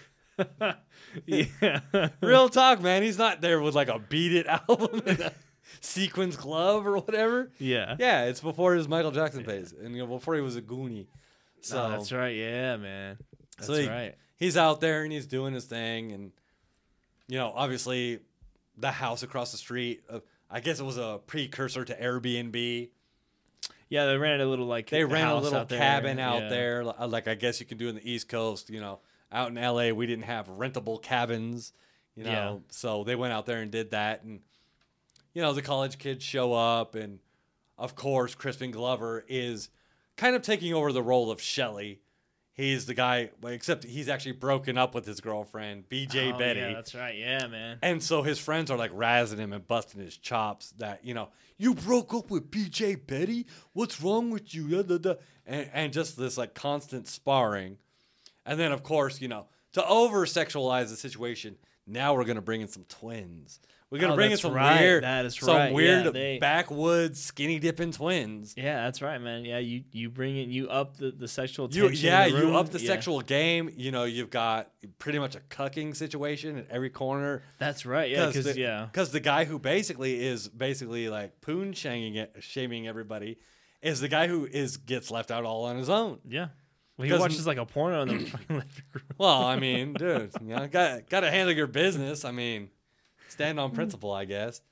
Yeah. real talk, man. He's not there with like a Beat It album and a sequins glove or whatever. Yeah. Yeah, it's before his Michael Jackson phase. And, you know, before he was a Goonie. So So that's right. Yeah, man. That's So he- right. he's out there and he's doing his thing. And, you know, obviously the house across the street, uh, I guess it was a precursor to Airbnb. Yeah, they rented a little like They ran a house little out there. cabin out Yeah. there, li- like I guess you can do in the East Coast. You know, out in L A, we didn't have rentable cabins. You know, Yeah. so they went out there and did that, and you know, the college kids show up, and of course, Crispin Glover is kind of taking over the role of Shelley. He's the guy, well, except he's actually broken up with his girlfriend, B J Oh, Betty. Yeah, that's right. Yeah, man. And so his friends are like razzing him and busting his chops that, you know, you broke up with B J Betty? What's wrong with you? Da, da, da. And, and just this like constant sparring. And then, of course, you know, to over sexualize the situation, now we're going to bring in some twins. We're going to Oh, bring in that's some right. weird, That is some right. weird Yeah, they- backwoods skinny dipping twins. Yeah, that's right, man. Yeah, you you bring it, you up the, the sexual You, tension. yeah, in the room. you up the Yeah. sexual game. You know, you've got pretty much a cucking situation at every corner. That's right. Yeah, because the, yeah, Because the guy who basically is basically like poon shaming it, shaming everybody, is the guy who is gets left out all on his own. yeah. Well, he 'Cause- watches like a porno in the fucking living room. Well, I mean, dude, you know, got got to handle your business. I mean, stand on principle, I guess.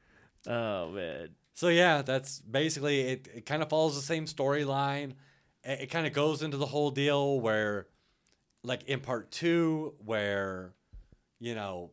Oh man. So yeah, that's basically it. It kind of follows the same storyline. It, it kind of goes into the whole deal where, like in part two, where, you know,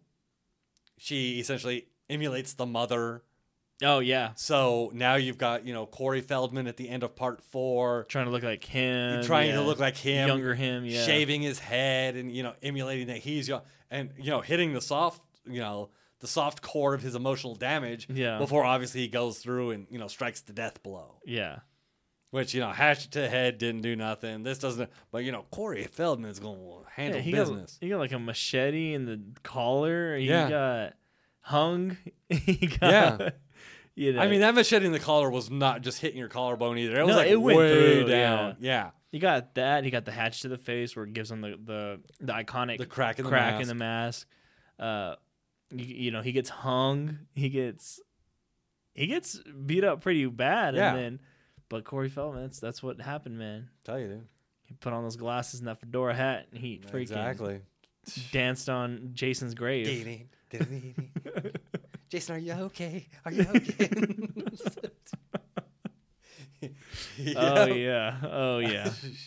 she essentially emulates the mother. Oh yeah, So now you've got, you know, Corey Feldman at the end of part four, trying to look like him. trying yeah. to look like him, younger him. Yeah, shaving his head and, you know, emulating that he's young and, you know, hitting the soft, you know, the soft core of his emotional damage Yeah. before obviously he goes through and, you know, strikes the death blow. Yeah. Which, you know, hash to head didn't do nothing. This doesn't, but, you know, Corey Feldman is going to handle yeah, he business. Got, he got like a machete in the collar. He Yeah. got hung. he got. Yeah. You know, I mean, that machete in the collar was not just hitting your collarbone either. It was No, like it went way through, down. Yeah. he got that. He got the hatch to the face, where it gives him the the, the iconic The crack in the crack mask. in the mask. Uh, you, you know, he gets hung. He gets he gets beat up pretty bad, Yeah. and then but Corey Feldman, that's that's what happened, man. Tell you, dude. He put on those glasses and that fedora hat, and he freaking Exactly. danced on Jason's grave. Jason, are you okay? Are you okay? Oh yeah, oh yeah.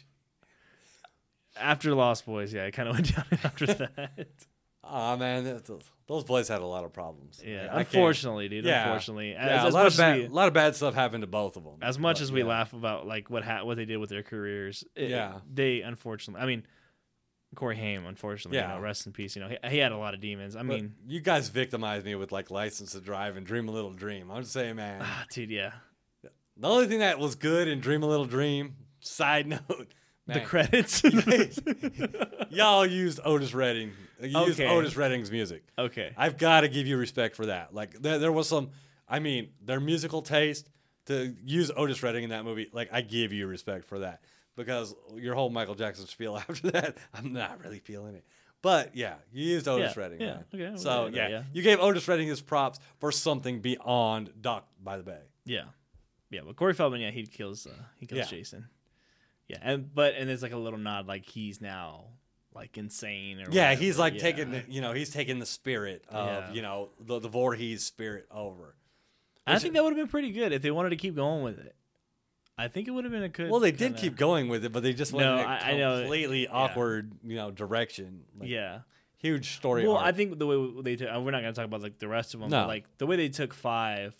After Lost Boys, yeah, it kind of went down after that. Oh man, that- those, those boys had a lot of problems. Yeah, I can't- unfortunately, dude. Yeah. Unfortunately, Yeah, as, a as lot much of bad, as we, lot of bad stuff happened to both of them. as much But, as we yeah. laugh about like what ha- what they did with their careers, it- Yeah. they unfortunately. I mean, Corey Haim, unfortunately, Yeah. you know, rest in peace. You know, he, he had a lot of demons. I But mean, you guys victimized me with like License to Drive and Dream a Little Dream. I'm just saying, man. ah, dude, yeah, The only thing that was good in Dream a Little Dream, side note, the man, credits. y'all used Otis Redding. You used Okay. Otis Redding's music. okay, I've got to give you respect for that. Like there, there was some. I mean, their musical taste to use Otis Redding in that movie. Like I give you respect for that because your whole Michael Jackson spiel after that, I'm not really feeling it. But yeah, you used Otis Yeah, Redding. yeah, man. okay, we'll So give it yeah, that, yeah. you gave Otis Redding his props for something beyond Doc by the Bay. Yeah, yeah. But Corey Feldman, yeah, he kills. Uh, he kills Yeah. Jason. Yeah, and but and there's like a little nod, like he's now like insane. Or Yeah, whatever. he's like yeah. taking, the, you know, he's taking the spirit of, Yeah. you know, the, the Voorhees spirit over. I Which- think that would have been pretty good if they wanted to keep going with it. I think it would have been a good. Well, they did kinda- keep going with it, but they just went No, in a I- I know. completely Yeah. awkward, you know, direction. Like, Yeah. huge story. Well, arc. I think the way they took, we're not going to talk about like the rest of them, No. but like the way they took five,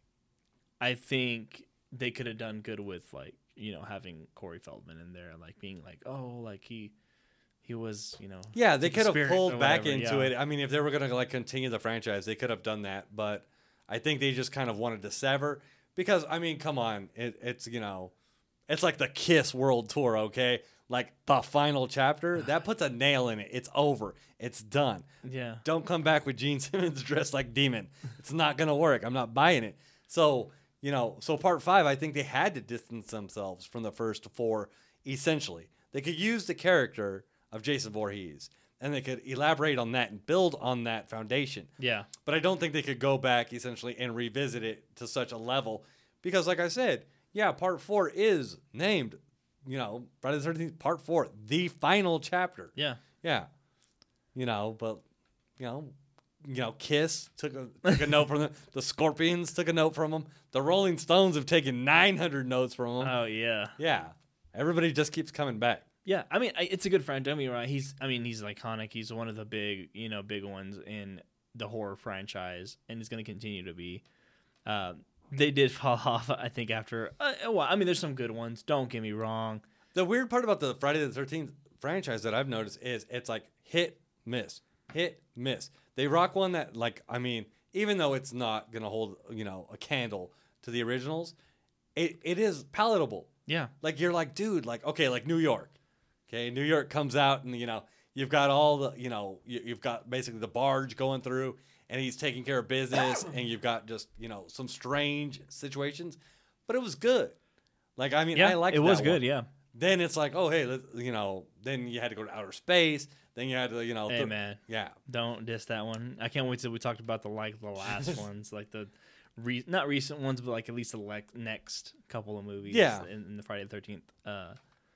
I think they could have done good with like you know having Corey Feldman in there, like being like, oh, like he he was, you know. Yeah, they the could have spirit pulled or back whatever, into yeah. it. I mean, if they were going to like continue the franchise, they could have done that. But I think they just kind of wanted to sever because, I mean, come on, it, it's you know, it's like the Kiss World Tour, okay? Like the final chapter that puts a nail in it. It's over. It's done. Yeah. Don't come back with Gene Simmons dressed like Demon. It's not gonna work. I'm not buying it. So you know, so part five, I think they had to distance themselves from the first four. Essentially, they could use the character of Jason Voorhees, and they could elaborate on that and build on that foundation. Yeah. But I don't think they could go back essentially and revisit it to such a level because, like I said, yeah, part four is named, you know, Friday the thirteenth, part four, the final chapter. Yeah. Yeah, you know, but you know, you know, Kiss took a took a note from them. The Scorpions took a note from them. The Rolling Stones have taken nine hundred notes from them. Oh yeah. Yeah, everybody just keeps coming back. Yeah, I mean, I, it's a good friend. Don't get me wrong. He's, I mean, he's iconic. He's one of the big, you know, big ones in the horror franchise, and he's going to continue to be. Uh, they did fall off, I think, after. Uh, well, I mean, there's some good ones. Don't get me wrong. The weird part about the Friday the thirteenth franchise that I've noticed is it's like hit miss, hit miss. They rock one that, like, I mean, even though it's not gonna hold, you know, a candle to the originals, it it is palatable. Yeah. Like you're like, dude, like okay, like New York. Okay, New York comes out and you know you've got all the you know you, you've got basically the barge going through and he's taking care of business and you've got just you know some strange situations, but it was good. Like I mean, Yeah. I like it was that good. one. Yeah. Then it's like, oh hey, let, you know, then you had to go to outer space. Then you had to you know, Hey th- man, yeah, don't diss that one. I can't wait till we talked about the like the last ones, like the. Re- not recent ones, but like at least the le- next couple of movies Yeah. in, in the Friday the thirteenth, uh,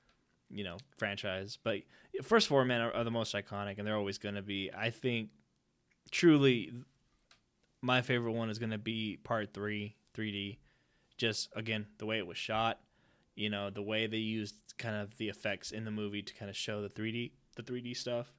you know, franchise. But first four, man, are, are the most iconic, and they're always going to be. I think, truly, my favorite one is going to be part three, three D. Just, again, the way it was shot, you know, the way they used kind of the effects in the movie to kind of show the three D, the three D stuff.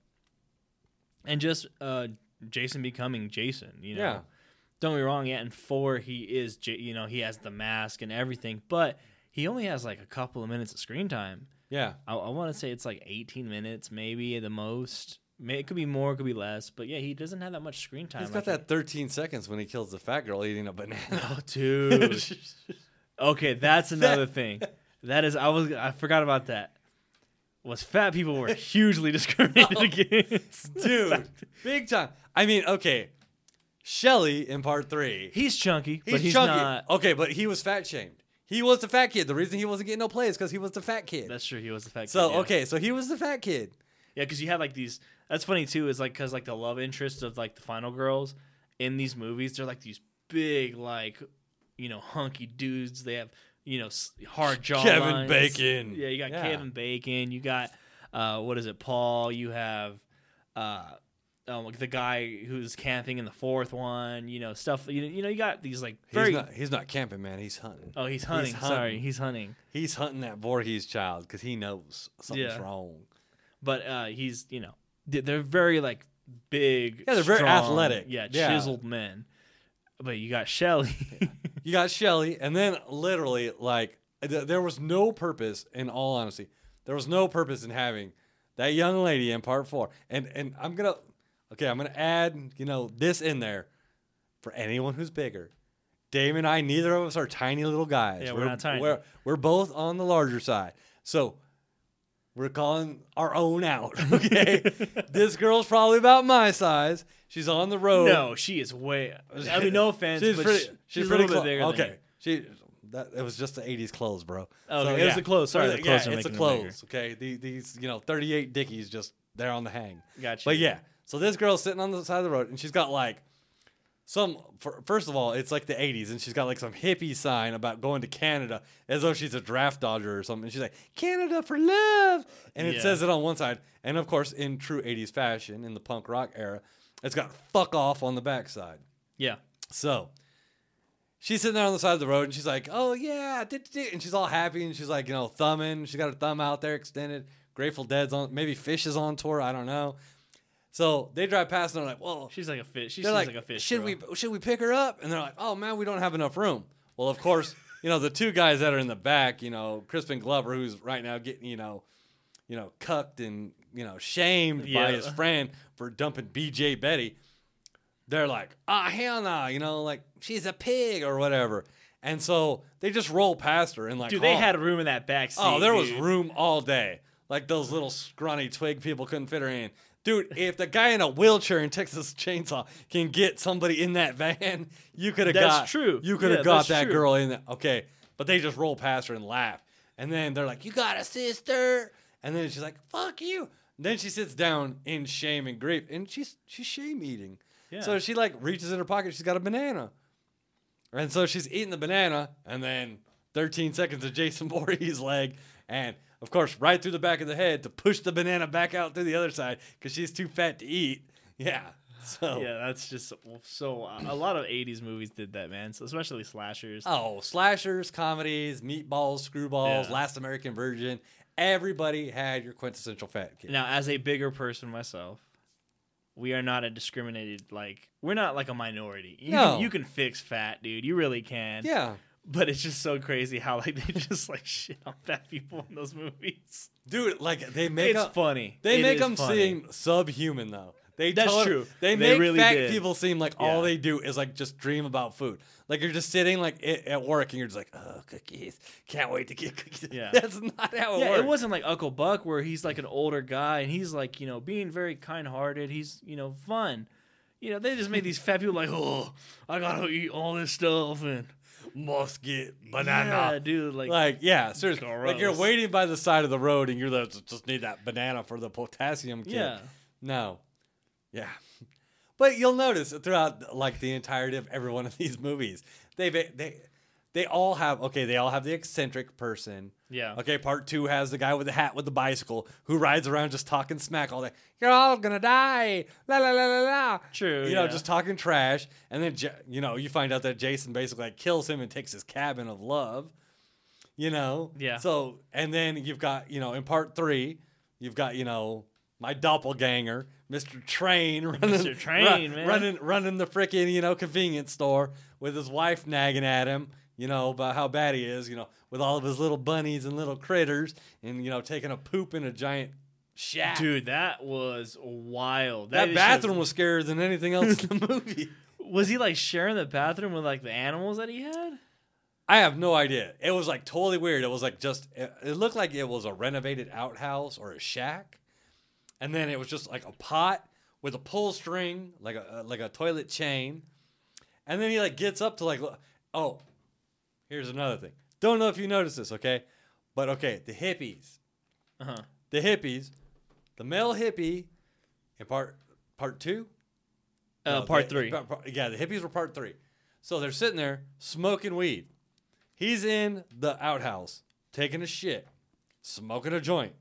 And just uh, Jason becoming Jason, you know. Yeah. Don't get me wrong, yeah, in four he is, J- you know, he has the mask and everything, but he only has like a couple of minutes of screen time. yeah. I, I want to say it's like eighteen minutes, maybe at the most. May, it could be more, it could be less, but yeah, he doesn't have that much screen time. He's got like that thirteen seconds when he kills the fat girl eating a banana. Oh, dude. Okay, that's another thing. That is, I was, I forgot about that. Was fat people were hugely discriminated Oh, against, Dude, big time. I mean, okay, Shelly in part three. He's chunky, He's, but he's chunky. not. Okay, but he was fat shamed. He was the fat kid. The reason he wasn't getting no play is because he was the fat kid. That's true. He was the fat. so kid, yeah. okay, so he was the fat kid. Yeah, because you had like these. That's funny too. Is like because like the love interest of like the final girls in these movies, they're like these big like, you know, hunky dudes. They have you know s- hard jaw. Kevin Bacon. Yeah, you got Yeah. Kevin Bacon. You got uh, what is it, Paul? You have uh, um, like the guy who's camping in the fourth one. You know, stuff. You, you know, you got these like very. He's not. He's not camping, man. He's hunting. oh, he's hunting. hunting. Sorry, he's hunting. He's hunting that Voorhees child because he knows something's Yeah. wrong. But uh, he's you know they- they're very like big. Yeah, they're very strong, athletic. Yeah, Yeah. chiseled men. But you got Shelly. You got Shelly, and then literally, like, th- there was no purpose, in all honesty, there was no purpose in having that young lady in part four. And and I'm gonna, okay, I'm gonna add, you know, this in there for anyone who's bigger. Dave and I, neither of us are tiny little guys. Yeah, we're not tiny. We're, we're both on the larger side. So we're calling our own out, okay? This girl's probably about my size. She's on the road. No, she is way. I mean, no offense, She's but pretty, she- she's, she's, a pretty little close. bit bigger. Okay, Than she that it was just the eighties clothes, bro. Oh, okay, it was the clothes. Sorry, the yeah, clothes are it's the making them bigger. clothes. Okay, these, these you know thirty-eight Dickies just there on the hang. Gotcha. But yeah, so this girl's sitting on the side of the road, and she's got like some. For, first of all, it's like the eighties, and she's got like some hippie sign about going to Canada, as though she's a draft dodger or something. And she's like, "Canada for love," and it Yeah. says it on one side, and of course, in true eighties fashion, in the punk rock era, it's got "fuck off" on the backside. Yeah. So she's sitting there on the side of the road, and she's like, "Oh yeah," and she's all happy, and she's like, you know, thumbing. She's got her thumb out there extended. Grateful Dead's on, maybe Fish is on tour. I don't know. So they drive past, and they're like, "Well, She's like a fish. She they're seems like, like, a fish. should girl. we should we pick her up?" And they're like, "Oh man, we don't have enough room." Well, of course, you know the two guys that are in the back, you know, Crispin Glover, who's right now getting, you know, you know, cucked and you know shamed Yeah. by his friend for dumping B J Betty. They're like, "Ah, hell no," you know, like she's a pig or whatever. And so they just roll past her and like, Dude, they honk. had room in that back seat. Oh, there was dude. room all day. Like those little scrawny twig people couldn't fit her in. Dude, if the guy in a wheelchair in Texas Chainsaw can get somebody in that van, you could have That's got true. You could have Yeah, got that's that true. girl in there. Okay, but they just roll past her and laugh. And then they're like, "You got a sister?" And then she's like, "Fuck you." And then she sits down in shame and grief, and she's she's shame eating. Yeah. So she like reaches in her pocket. She's got a banana, and so she's eating the banana, and then thirteen seconds of Jason Voorhees' leg, and of course, right through the back of the head to push the banana back out through the other side because she's too fat to eat. Yeah. So. Yeah, that's just so. Uh, a lot of eighties movies did that, man. So especially slashers. Oh, slashers, comedies, meatballs, screwballs, Yeah. Last American Virgin. Everybody had your quintessential fat kid. Now, as a bigger person myself, we are not a discriminated, like, we're not like a minority. You, No. can, you can fix fat, dude. You really can. Yeah. But it's just so crazy how, like, they just, like, shit on fat people in those movies. Dude, like they make It's them, funny. They It make is them funny. seem subhuman though. They That's tot- true. They, They make really fat did. people seem like all Yeah. they do is like just dream about food. Like you're just sitting like i- at work and you're just like, "Oh, cookies! Can't wait to get cookies." Yeah. That's not how it Yeah, works. it wasn't like Uncle Buck where he's like an older guy and he's like, you know, being very kind-hearted. He's, you know, fun. You know, they just made these fat people like, "Oh, I gotta eat all this stuff," and Must get yeah, banana. dude, like, Like, yeah, seriously. Like you're Gross. waiting by the side of the road and you're like, just need that banana for the potassium kick. yeah, No. Yeah. But you'll notice throughout like the entirety of every one of these movies, they they they all have okay, they all have the eccentric person. yeah. Okay, part two has the guy with the hat with the bicycle who rides around just talking smack all day. You're all gonna die. La la la la la. True, You know, yeah. just talking trash. And then Ja- you know, you find out that Jason basically like kills him and takes his cabin of love. You know? Yeah. So and then you've got, you know, in part three, you've got, you know, my doppelganger, Mister Train, running, Mister Train, man. running, running the frickin', you know, convenience store with his wife nagging at him, you know, about how bad he is, you know, with all of his little bunnies and little critters, and you know, taking a poop in a giant shack. Dude, that was wild. that is bathroom just- was scarier than anything else in the movie. was he like sharing the bathroom with like the animals that he had? I have no idea. It was like totally weird. It was like just, it, it looked like it was a renovated outhouse or a shack. And then it was just like a pot with a pull string, like a like a toilet chain. And then he like gets up to like, look- oh, here's another thing. Don't know if you noticed this, okay? But okay, the hippies, Uh huh. the hippies, the male hippie in part part two. Uh, No, part the- three. par- par- yeah, the hippies were part three. So they're sitting there smoking weed. He's in the outhouse taking a shit, smoking a joint.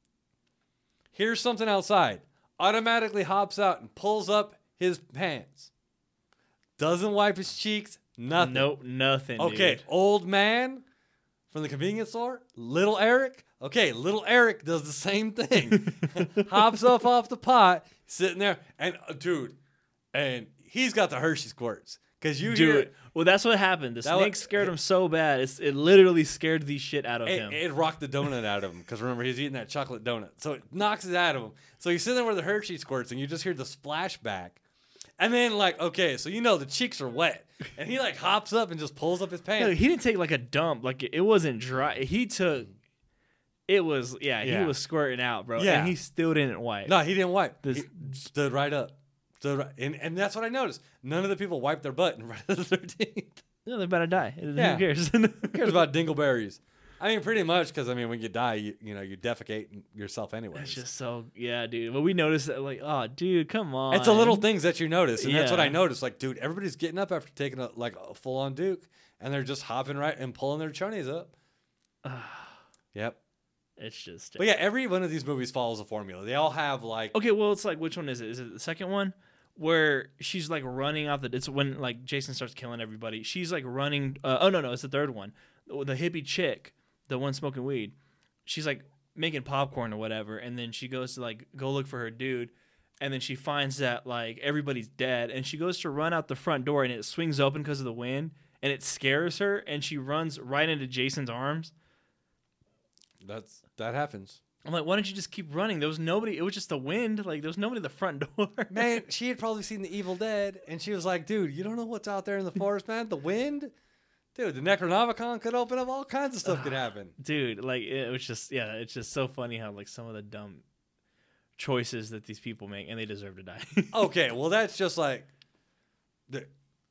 Here's something outside. Automatically hops out and pulls up his pants. Doesn't wipe his cheeks. Nothing. Nope, nothing. Okay, dude. old man from the convenience store, little Eric. Okay, little Eric does the same thing. Hops up off the pot, sitting there, and uh, dude, and he's got the Hershey squirts because you hear Dude, well, that's what happened. The That snake was- scared him so bad, it's, it literally scared the shit out of it, him. it rocked the donut out of him because remember he's eating that chocolate donut, so it knocks it out of him. So he's sitting there with the Hershey squirts, and you just hear the splashback, and then like okay, so you know the cheeks are wet, and he like hops up and just pulls up his No, pants. he didn't take like a dump. Like it wasn't dry. He took. It was yeah, Yeah. He was squirting out, bro. Yeah. And he still didn't wipe. No, he didn't wipe. This- He stood right up. Stood right, and and that's what I noticed. None of the people wiped their butt in Friday the thirteenth. No, they better die. Yeah. Who cares? Who cares about dingleberries? I mean, pretty much, because I mean, when you die, you, you know, you defecate yourself anyways. It's just so yeah, dude. But we noticed that, like, oh, dude, come on. It's the little things that you notice, and that's what I Yeah. noticed. Like, dude, everybody's getting up after taking a like a full on Duke, and they're just hopping right and pulling their chonies up. Yep. It's just. But yeah, every one of these movies follows a formula. They all have like. Okay, well, it's like, which one is it? Is it the second one where she's like running off the? It's when like Jason starts killing everybody. She's like running. Uh, oh no, no, it's the third one. The, the hippie chick, the one smoking weed. She's like making popcorn or whatever, and then she goes to like go look for her dude, and then she finds that like everybody's dead, and she goes to run out the front door, and it swings open because of the wind, and it scares her, and she runs right into Jason's arms. That's that happens. I'm like, why don't you just keep running? There was nobody. It was just the wind. Like, there was nobody at the front door. Man, she had probably seen The Evil Dead, and she was like, dude, you don't know what's out there in the forest, man? The wind? Dude, the Necronomicon could open up. All kinds of stuff could happen. Dude, like, it was just, yeah, it's just so funny how, like, some of the dumb choices that these people make, and they deserve to die. Okay, well, that's just like, the,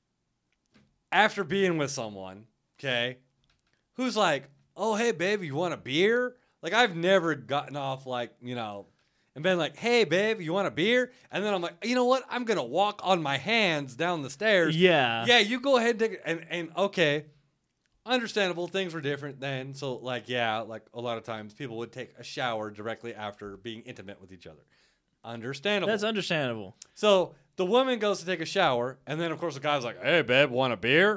after being with someone, okay, who's like, oh, hey, babe, you want a beer? Like, I've never gotten off, like, you know, and been like, hey, babe, you want a beer? And then I'm like, you know what? I'm going to walk on my hands down the stairs. Yeah. Yeah, you go ahead and take it. And, and okay, understandable. Things were different then. So, like, yeah, like a lot of times people would take a shower directly after being intimate with each other. Understandable. That's understandable. So the woman goes to take a shower, and then, of course, the guy's like, hey, babe, want a beer?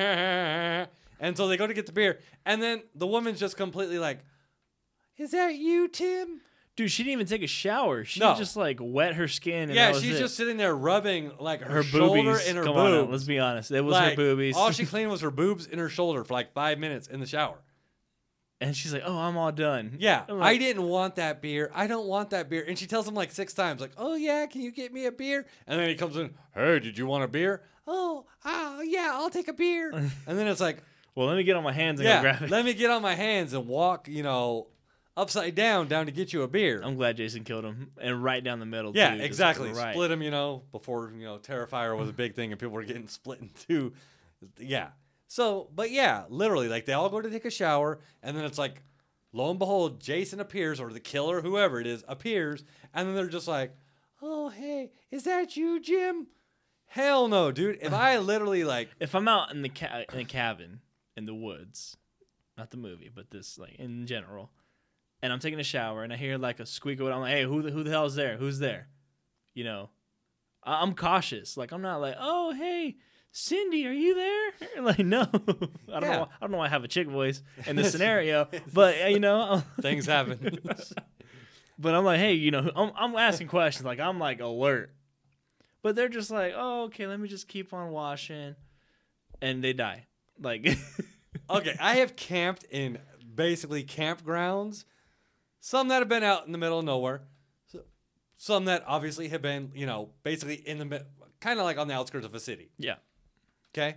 And so they go to get the beer, and then the woman's just completely like, is that you, Tim? Dude, she didn't even take a shower. She No. just, like, wet her skin. And Yeah, that was she's it. just sitting there rubbing, like, her, her shoulder boobies. and her Come on, now, boobs. let's be honest. It was Like, her boobies. all she cleaned was her boobs and her shoulder for, like, five minutes in the shower. And she's like, oh, I'm all done. Yeah, I'm I like, didn't want that beer. I don't want that beer. And she tells him like six times, like, oh, yeah, can you get me a beer? And then he comes in, hey, did you want a beer? Oh, oh yeah, I'll take a beer. And then it's like, well, let me get on my hands and yeah, go grab it. let me get on my hands and walk, you know, upside down down to get you a beer. I'm glad Jason killed him. And right down the middle, Yeah, too. Just exactly. Right. Split him, you know, before, you know, Terrifier was a big thing and people were getting split in two. Yeah. So, but yeah, literally, like they all go to take a shower and then it's like, lo and behold, Jason appears, or the killer, whoever it is, appears, and then they're just like, oh, hey, is that you, Jim? Hell no, dude. If I literally, like... If I'm out in the ca- in a cabin in the woods, not the movie, but this, like, in general, and I'm taking a shower, and I hear, like, a squeak or whatever, I'm like, hey, who the, who the hell is there? Who's there? You know? I- I'm cautious. Like, I'm not like, oh, hey... Cindy, are you there? Like, no. I don't Yeah. know. I don't know why I have a chick voice in this scenario, but uh, you know, Things happen. but I'm like, hey, you know, I'm, I'm asking questions. Like, I'm like alert, but they're just like, oh, okay, let me just keep on washing, and they die. Like, Okay, I have camped in basically campgrounds. Some that have been out in the middle of nowhere. So- Some that obviously have been, you know, basically in the middle, kind of like on the outskirts of a city. yeah, Okay?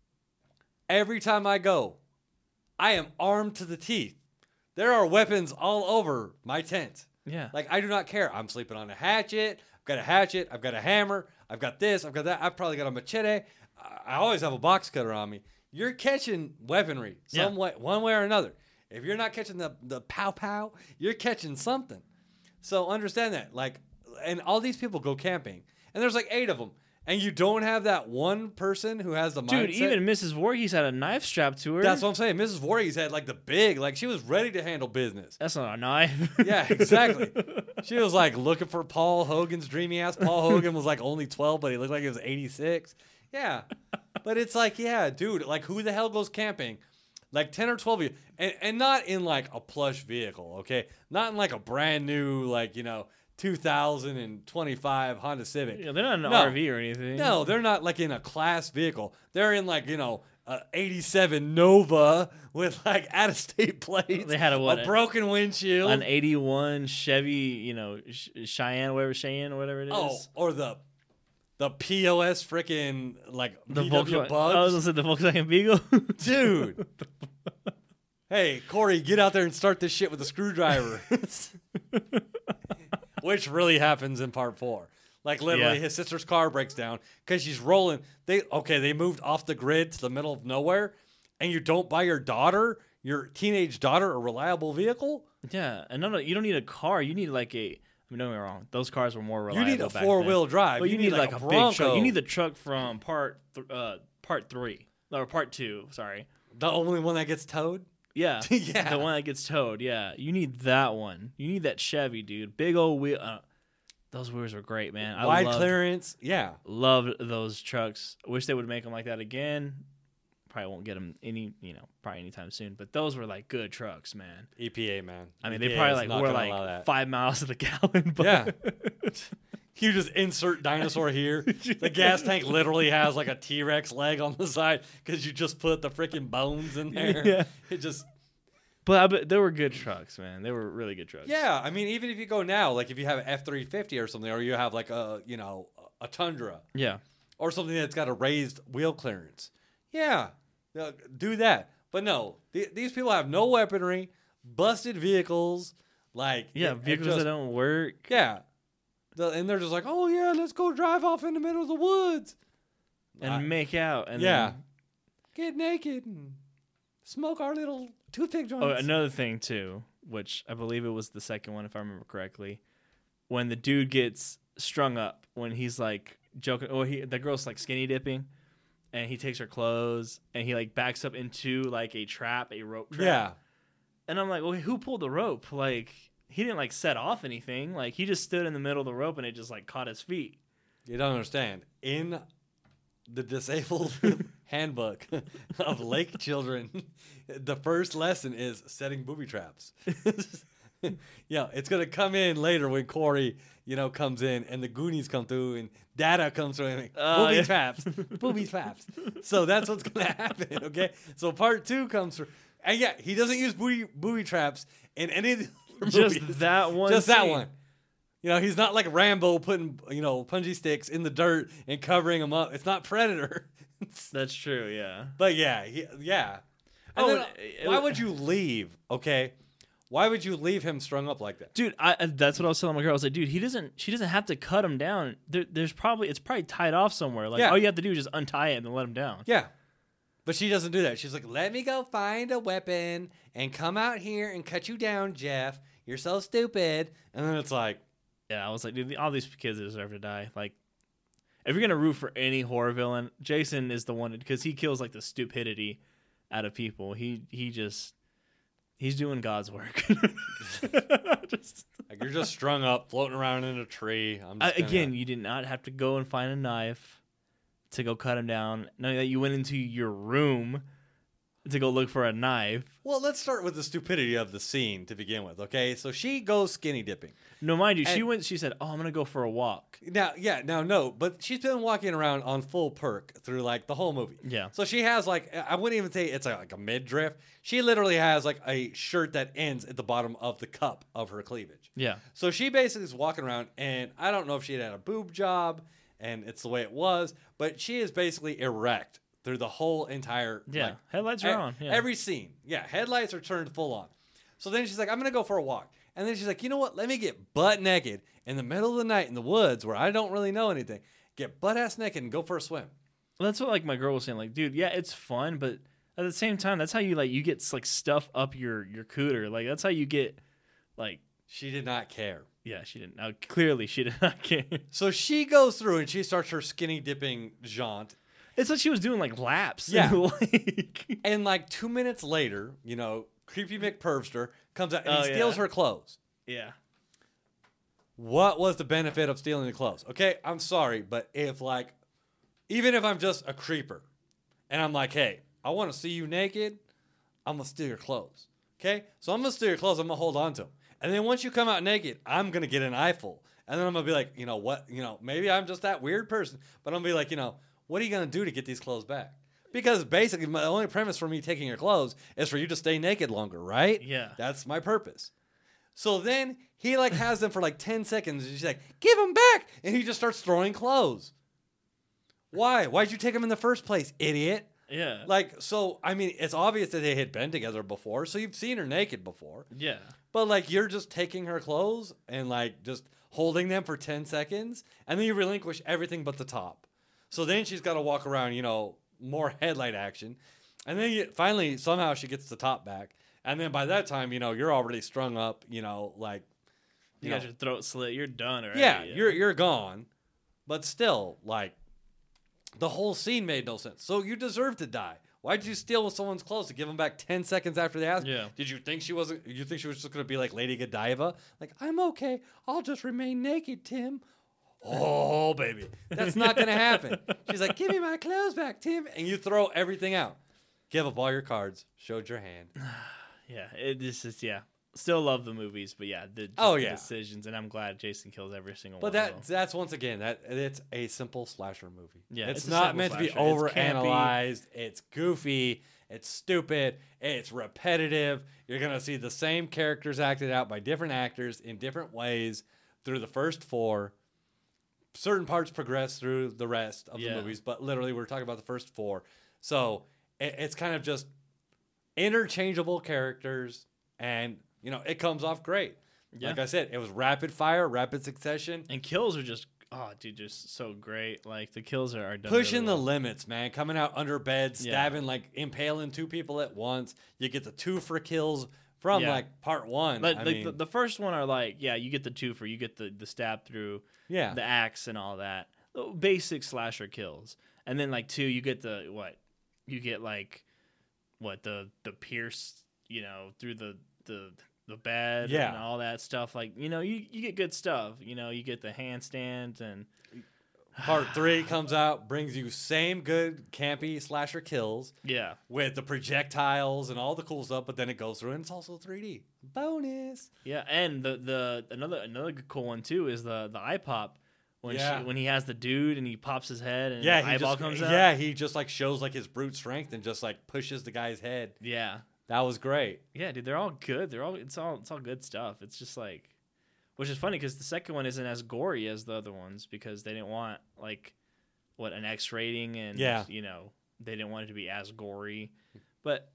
Every time I go, I am armed to the teeth. There are weapons all over my tent. yeah. Like, I do not care. I'm sleeping on a hatchet. I've got a hatchet. I've got a hammer. I've got this. I've got that. I've probably got a machete. I I always have a box cutter on me. You're catching weaponry some Yeah. way, one way or another. If you're not catching the, the pow pow, you're catching something. So understand that. Like, and all these people go camping, and there's like eight of them. And you don't have that one person who has the Dude, mindset. even Missus Voorhees had a knife strapped to her. That's what I'm saying. Missus Voorhees had like the big, like she was ready to handle business. That's not a knife. Yeah, exactly. She was like looking for Paul Hogan's dreamy ass. Paul Hogan was like only twelve, but he looked like he was eighty-six. Yeah. But it's like, yeah, dude, like who the hell goes camping? Like ten or twelve of you. And, and not in like a plush vehicle, okay? Not in like a brand new, like, you know, two thousand twenty-five Honda Civic. Yeah, they're not in an No. R V or anything. No, they're not like in a class vehicle. They're in like, you know, a eighty-seven Nova with like out-of-state plates. They had a what? A broken windshield. An eighty-one Chevy, you know, Ch- Cheyenne, whatever Cheyenne or whatever it is. oh, or the the P O S freaking like the V W Volkswagen. Bugs. I was gonna say the Volkswagen Beagle. Dude. Hey, Corey, get out there and start this shit with a screwdriver. Which really happens in part four. Like literally, Yeah. his sister's car breaks down because she's rolling. They okay, they moved off the grid to the middle of nowhere, and you don't buy your daughter your teenage daughter a reliable vehicle? Yeah, and no, no, you don't need a car. You need like a. I mean, don't get me wrong; those cars were more reliable. You need a back four wheel then. drive. But you, you need, need like, like a, a big truck. You need the truck from part th- uh, part three or part two. Sorry, the only one that gets towed. Yeah, yeah, the one that gets towed. Yeah, you need that one. You need that Chevy, dude. Big old wheel. Uh, those wheels were great, man. I Wide loved, clearance. Yeah, loved those trucks. Wish they would make them like that again. Probably won't get them any, you know, probably anytime soon. But those were like good trucks, man. E P A, man. I mean, E P A they probably like were like five miles to the gallon. But yeah. You just insert dinosaur here. The gas tank literally has like a T-Rex leg on the side because you just put the freaking bones in there. Yeah. It just. But, but they were good trucks, man. They were really good trucks. Yeah, I mean, even if you go now, like if you have an F three fifty or something, or you have like a, you know, a Tundra. Yeah. Or something that's got a raised wheel clearance. Yeah, do that. But no, th- these people have no weaponry, busted vehicles, like yeah, it, vehicles it just, that don't work. Yeah, the, and they're just like, oh yeah, let's go drive off in the middle of the woods and I, make out and yeah, then... get naked and smoke our little toothpick joints. Oh, another thing too, which I believe it was the second one, if I remember correctly, when the dude gets strung up when he's like joking. Oh, he the girl's like skinny dipping. And he takes her clothes, and he like backs up into like a trap, a rope trap. Yeah. And I'm like, well, who pulled the rope? Like, he didn't like set off anything. Like, he just stood in the middle of the rope, and it just like caught his feet. You don't understand. In the disabled handbook of Lake children, the first lesson is setting booby traps. Yeah, it's gonna come in later when Corey, you know, comes in and the Goonies come through and Dada comes through and uh, booby yeah. traps, booby traps. So that's what's gonna happen. Okay, so part two comes through, and yeah, he doesn't use booby booby traps in any of the other Just movies. that one. Just scene. that one. You know, he's not like Rambo putting, you know, punji sticks in the dirt and covering them up. It's not Predator. That's true. Yeah. But yeah, he, yeah. And Oh, then, it- why it- would you leave? Okay. Why would you leave him strung up like that? Dude, I, that's what I was telling my girl. I was like, dude, he doesn't. She doesn't have to cut him down. There, there's probably it's probably tied off somewhere. Like Yeah. all you have to do is just untie it and then let him down. Yeah. But she doesn't do that. She's like, let me go find a weapon and come out here and cut you down, Jeff. You're so stupid. And then it's like, Yeah, I was like, dude, all these kids deserve to die. Like, if you're gonna root for any horror villain, Jason is the one because he kills like the stupidity out of people. He he just he's doing God's work. just, like you're just strung up, floating around in a tree. I'm I, just gonna- again, you did not have to go and find a knife to go cut him down. Knowing that you went into your room to go look for a knife. Well, let's start with the stupidity of the scene to begin with, okay? So she goes skinny dipping. No, mind you, she And- went. She said, "Oh, I'm gonna go for a walk." Now, yeah, now no, but she's been walking around on full perk through like the whole movie. Yeah. So she has like I wouldn't even say it's a, like a midriff. She literally has like a shirt that ends at the bottom of the cup of her cleavage. Yeah. So she basically is walking around, and I don't know if she had had a boob job, and it's the way it was, but she is basically erect through the whole entire. Yeah. like, Headlights e- are on. Yeah. Every scene, yeah, headlights are turned full on. So then she's like, I'm gonna go for a walk, and then she's like, you know what? Let me get butt naked in the middle of the night in the woods where I don't really know anything. Get butt ass naked and go for a swim. Well, that's what like my girl was saying. Like, dude, yeah, it's fun, but at the same time, that's how you like you get like stuff up your your cooter. Like that's how you get like She did not care. yeah. She didn't. Uh, clearly, she did not care. So she goes through and she starts her skinny dipping jaunt. It's like she was doing like laps. Yeah. like, And like two minutes later, you know, creepy McPervster comes out and Oh, he steals yeah. her clothes. yeah. What was the benefit of stealing the clothes? Okay, I'm sorry, but if like, even if I'm just a creeper and I'm like, hey, I want to see you naked, I'm going to steal your clothes. Okay, so I'm going to steal your clothes, I'm going to hold on to them. And then once you come out naked, I'm going to get an eyeful. And then I'm going to be like, you know what, you know, maybe I'm just that weird person, but I'm going to be like, you know, what are you going to do to get these clothes back? Because basically, my only premise for me taking your clothes is for you to stay naked longer, right? Yeah. That's my purpose. So then he like has them for like ten seconds. And she's like, give them back. And he just starts throwing clothes. Why? Why'd you take them in the first place, idiot? Yeah. Like, so, I mean, it's obvious that they had been together before. So you've seen her naked before. yeah. But like, you're just taking her clothes and like just holding them for ten seconds. And then you relinquish everything but the top. So then she's got to walk around, you know, more headlight action. And then you, finally, somehow she gets the top back. And then by that time, you know, you're already strung up, you know, like. You, you got know, your throat slit. You're done already. Yeah, yeah, you're you're gone. But still, like, the whole scene made no sense. So you deserve to die. Why did you steal someone's clothes to give them back ten seconds after they asked? Yeah. Did you think she wasn't? You think she was just gonna be like Lady Godiva? Like, I'm okay. I'll just remain naked, Tim. Oh, baby, that's not gonna happen. She's like, give me my clothes back, Tim, and you throw everything out. Give up all your cards. Showed your hand. Yeah, it this is yeah. Still love the movies, but yeah, the, just oh, the yeah. decisions, and I'm glad Jason kills every single but one. But that of that's once again that it's a simple slasher movie. Yeah, it's, it's not meant slasher. to be overanalyzed. It's, it's goofy. It's stupid. It's repetitive. You're gonna see the same characters acted out by different actors in different ways through the first four. Certain parts progress through the rest of yeah. the movies, but literally we're talking about the first four. So it, it's kind of just interchangeable characters, and you know it comes off great. Yeah. Like I said, it was rapid fire, rapid succession, and kills are just oh, dude, just so great. Like the kills are, are done pushing really the well. limits, man. Coming out under bed, stabbing, yeah. like impaling two people at once. You get the two for kills from yeah. like part one. Like, I like mean, the, the first one are like, yeah, you get the two for you get the the stab through, yeah, the axe and all that, basic slasher kills, and then like two, you get the what, you get like, what the the pierce, you know, through the the. the bed yeah. and all that stuff. Like, you know, you, you get good stuff. You know, you get the handstands and... Part three comes out, brings you same good campy slasher kills. Yeah. With the projectiles and all the cool stuff, but then it goes through and it's also three D. Bonus. Yeah, and the the another another good cool one too is the the eye pop. When yeah. she, when he has the dude and he pops his head and yeah, the eyeball just, comes out. Yeah, he just like shows like his brute strength and just like pushes the guy's head. Yeah. That was great. Yeah, dude, they're all good. They're all it's all it's all good stuff. It's just like, which is funny because the second one isn't as gory as the other ones because they didn't want like, what an X rating and yeah. you know they didn't want it to be as gory, but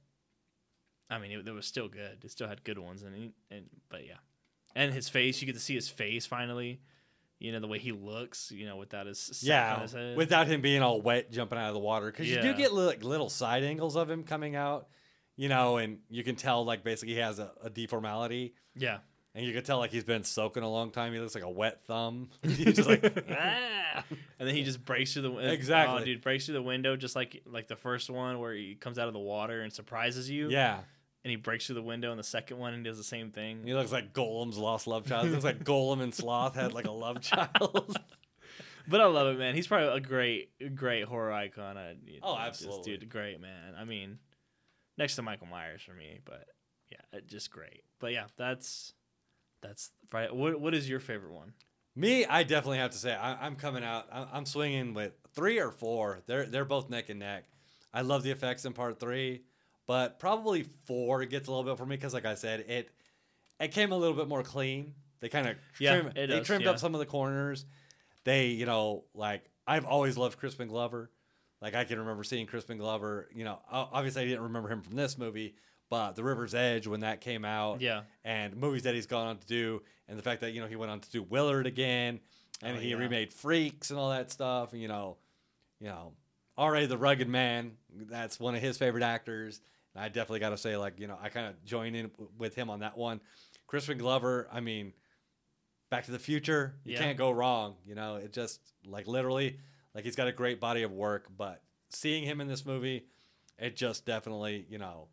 I mean it, it was still good. It still had good ones and he, and but yeah, and his face you get to see his face finally. You know the way he looks. You know without his yeah on his head. Without him being all wet jumping out of the water because yeah. you do get little, like, little side angles of him coming out. You know, and you can tell, like, basically he has a, a deformality. Yeah. And you can tell, like, he's been soaking a long time. He looks like a wet thumb. He's just like, ah! And then he just breaks through the window. Exactly. Oh, dude, breaks through the window just like like the first one where he comes out of the water and surprises you. Yeah. And he breaks through the window in the second one and does the same thing. He looks like Golem's lost love child. He looks like Golem and Sloth had, like, a love child. But I love it, man. He's probably a great, great horror icon. I, you know, oh, absolutely. Just, dude, great, man. I mean... Next to Michael Myers for me, but yeah, just great. But yeah, that's that's Friday. What what is your favorite one? Me, I definitely have to say I, I'm coming out. I, I'm swinging with three or four. They're they're both neck and neck. I love the effects in part three, but probably four gets a little bit for me because, like I said, it it came a little bit more clean. They kind of yeah, trim, it they does, trimmed yeah. up some of the corners. They, you know, like I've always loved Crispin Glover. Like, I can remember seeing Crispin Glover, you know, obviously I didn't remember him from this movie, but The River's Edge when that came out. Yeah. And movies that he's gone on to do, and the fact that, you know, he went on to do Willard again, and oh, he yeah. remade Freaks and all that stuff, and, you know, you know, R A the Rugged Man, that's one of his favorite actors. And I definitely got to say, like, you know, I kind of join in with him on that one. Crispin Glover, I mean, Back to the Future, you yeah. can't go wrong. You know, it just, like, literally... Like, he's got a great body of work, but seeing him in this movie, it just definitely, you know,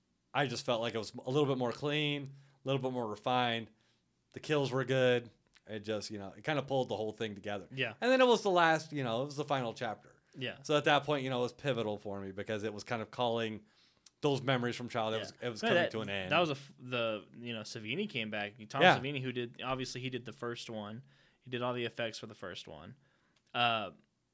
I just felt like it was a little bit more clean, a little bit more refined. The kills were good. It just, you know, it kind of pulled the whole thing together. Yeah. And then it was the last, you know, it was the final chapter. Yeah. So at that point, you know, it was pivotal for me because it was kind of calling those memories from childhood. Yeah. It was, it was no, coming that, to an end. That was a, the, you know, Savini came back. Tom yeah. Savini, who did, obviously he did the first one. He did all the effects for the first one. Uh,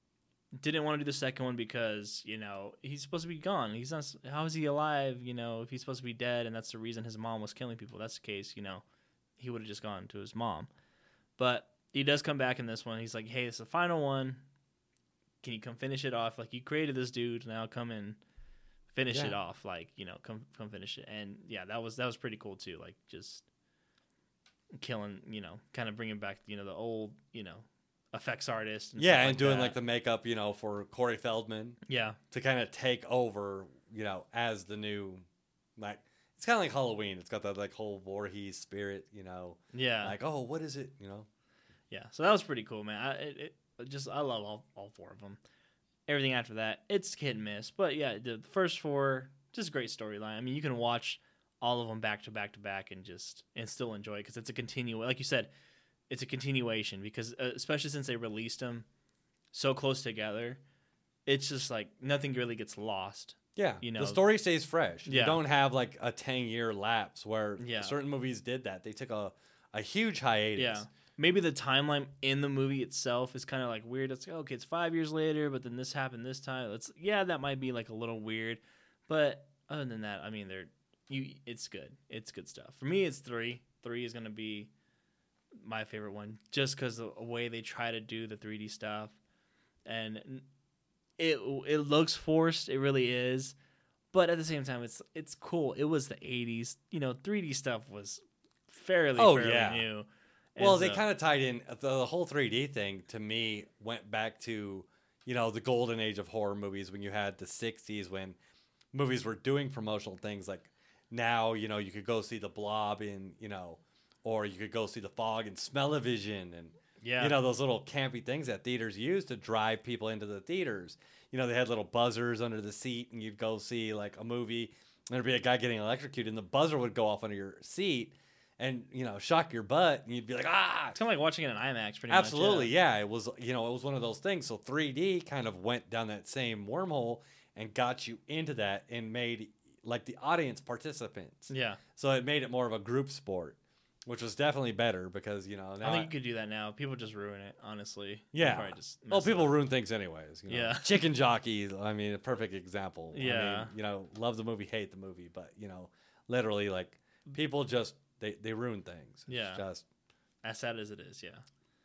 Didn't want to do the second one because, you know, he's supposed to be gone. He's not. How is he alive? You know, if he's supposed to be dead, and that's the reason his mom was killing people. If that's the case, you know, he would have just gone to his mom. But he does come back in this one. He's like, "Hey, it's the final one. Can you come finish it off? Like you created this dude, now come and finish yeah. it off. Like you know, come come finish it." And yeah, that was that was pretty cool too. Like just killing, you know, kind of bringing back, you know, the old, you know. effects artist. And yeah, stuff and like doing that. like the makeup, you know, for Corey Feldman. Yeah. To kind of take over you know, as the new, like, it's kind of like Halloween. It's got that like whole Voorhees spirit, you know. Yeah. Like, oh, what is it? You know. Yeah. So that was pretty cool, man. I it, it just I love all all four of them. Everything after that, it's hit and miss. But yeah, the first four, just great storyline. I mean, you can watch all of them back to back to back and just and still enjoy it because it's a continue. Like you said, it's a continuation because uh, especially since they released them so close together, it's just like nothing really gets lost. Yeah, you know, the story stays fresh. Yeah. You don't have like a ten year lapse where Yeah. certain movies did that. They took a, a huge hiatus. Yeah. Maybe the timeline in the movie itself is kind of like weird. It's like, okay, it's five years later, but then this happened this time. It's yeah, that might be like a little weird, but other than that, I mean, they're you. It's good. It's good stuff. For me, it's three. Three is gonna be my favorite one, just because the way they try to do the three D stuff, and it it looks forced. It really is, but at the same time, it's it's cool. It was the eighties. You know, three D stuff was fairly Oh, fairly yeah. new. Well, And they so- kind of tied in the, the whole three D thing. To me, went back to you know the golden age of horror movies when you had the sixties when movies were doing promotional things like now you know you could go see the Blob in you know or you could go see the Fog and Smell-O-Vision and Yeah. you know those little campy things that theaters used to drive people into the theaters. You know they had little buzzers under the seat and you'd go see like a movie and there'd be a guy getting electrocuted and the buzzer would go off under your seat and you know shock your butt and you'd be like ah. It's kind of like watching it in IMAX, pretty Absolutely, much. yeah. It was, you know, it was one of those things. So three D kind of went down that same wormhole and got you into that and made like the audience participants. Yeah. So it made it more of a group sport, which was definitely better because you know now I think you could do that now. People just ruin it, honestly. They yeah. probably just Well, mess it people up. ruin things anyways. You know? Yeah. Chicken Jockey. I mean, a perfect example. I Yeah. mean, you know, love the movie, hate the movie, but you know, literally, like people just they they ruin things. It's Yeah. Just as sad as it is, yeah.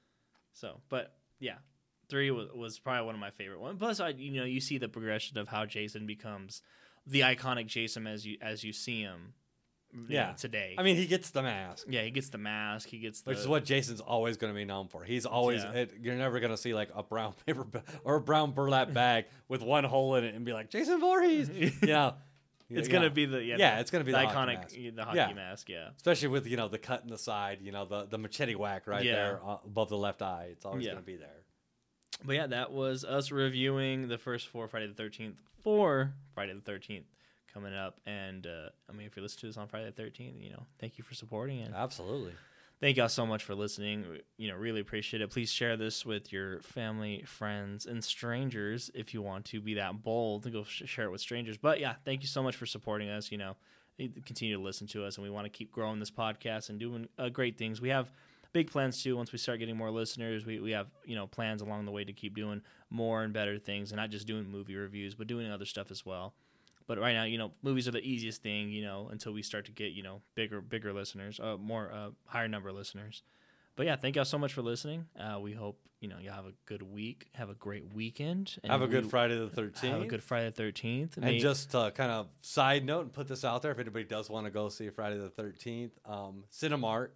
So, but yeah, three was, was probably one of my favorite ones. Plus, I you know you see the progression of how Jason becomes the iconic Jason as you as you see him. you Yeah. know, today. I mean, he gets the mask. yeah, he gets the mask. He gets the Which is what Jason's always going to be known for. He's always Yeah. it, you're never going to see like a brown paper ba- or a brown burlap bag with one hole in it and be like Jason Voorhees. You know, It's yeah. gonna be the yeah, Yeah, the- it's gonna be the, the hockey iconic mask. the hockey Yeah. mask. Yeah, especially with you know the cut in the side. You know the the machete whack right Yeah. there uh, above the left eye. It's always Yeah. going to be there. but yeah, that was us reviewing the first four Friday the thirteenth for Friday the thirteenth coming up. And uh, I mean, if you listen to this on Friday the thirteenth, you know, thank you for supporting it. Absolutely. Thank y'all so much for listening. You know, really appreciate it. Please share this with your family, friends, and strangers if you want to be that bold to go sh- share it with strangers. But yeah, thank you so much for supporting us. You know, you continue to listen to us, and we want to keep growing this podcast and doing uh, great things. We have big plans too. Once we start getting more listeners, we, we have, you know, plans along the way to keep doing more and better things, and not just doing movie reviews, but doing other stuff as well. But right now, you know, movies are the easiest thing, you know, until we start to get, you know, bigger, bigger listeners, uh, more, uh, higher number of listeners. But yeah, thank y'all so much for listening. Uh, we hope, you know, y'all have a good week, have a great weekend. And Have a good we- Friday the thirteenth. Have a good Friday the thirteenth. And just to kind of side note and put this out there, if anybody does want to go see Friday the thirteenth, um, Cinemark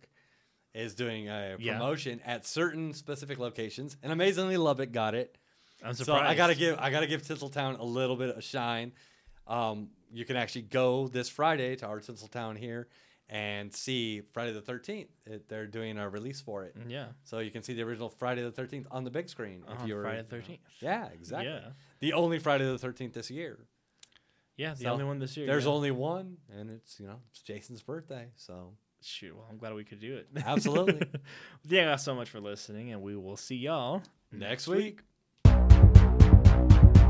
is doing a Yeah. promotion at certain specific locations, and amazingly, Lubbock got it. I'm So surprised. I gotta give I gotta give Tinseltown a little bit of shine. Um, you can actually go this Friday to our Tinseltown here and see Friday the thirteenth. It, they're doing a release for it, Yeah. so you can see the original Friday the thirteenth on the big screen. On if you're Friday the thirteenth. yeah, exactly. Yeah. The only Friday the thirteenth this year. Yeah, the So, only one this year. There's yeah. only one, and it's you know it's Jason's birthday, so Shoot, well, I'm glad we could do it. absolutely. Thank y'all so much for listening, and we will see y'all Next week. week.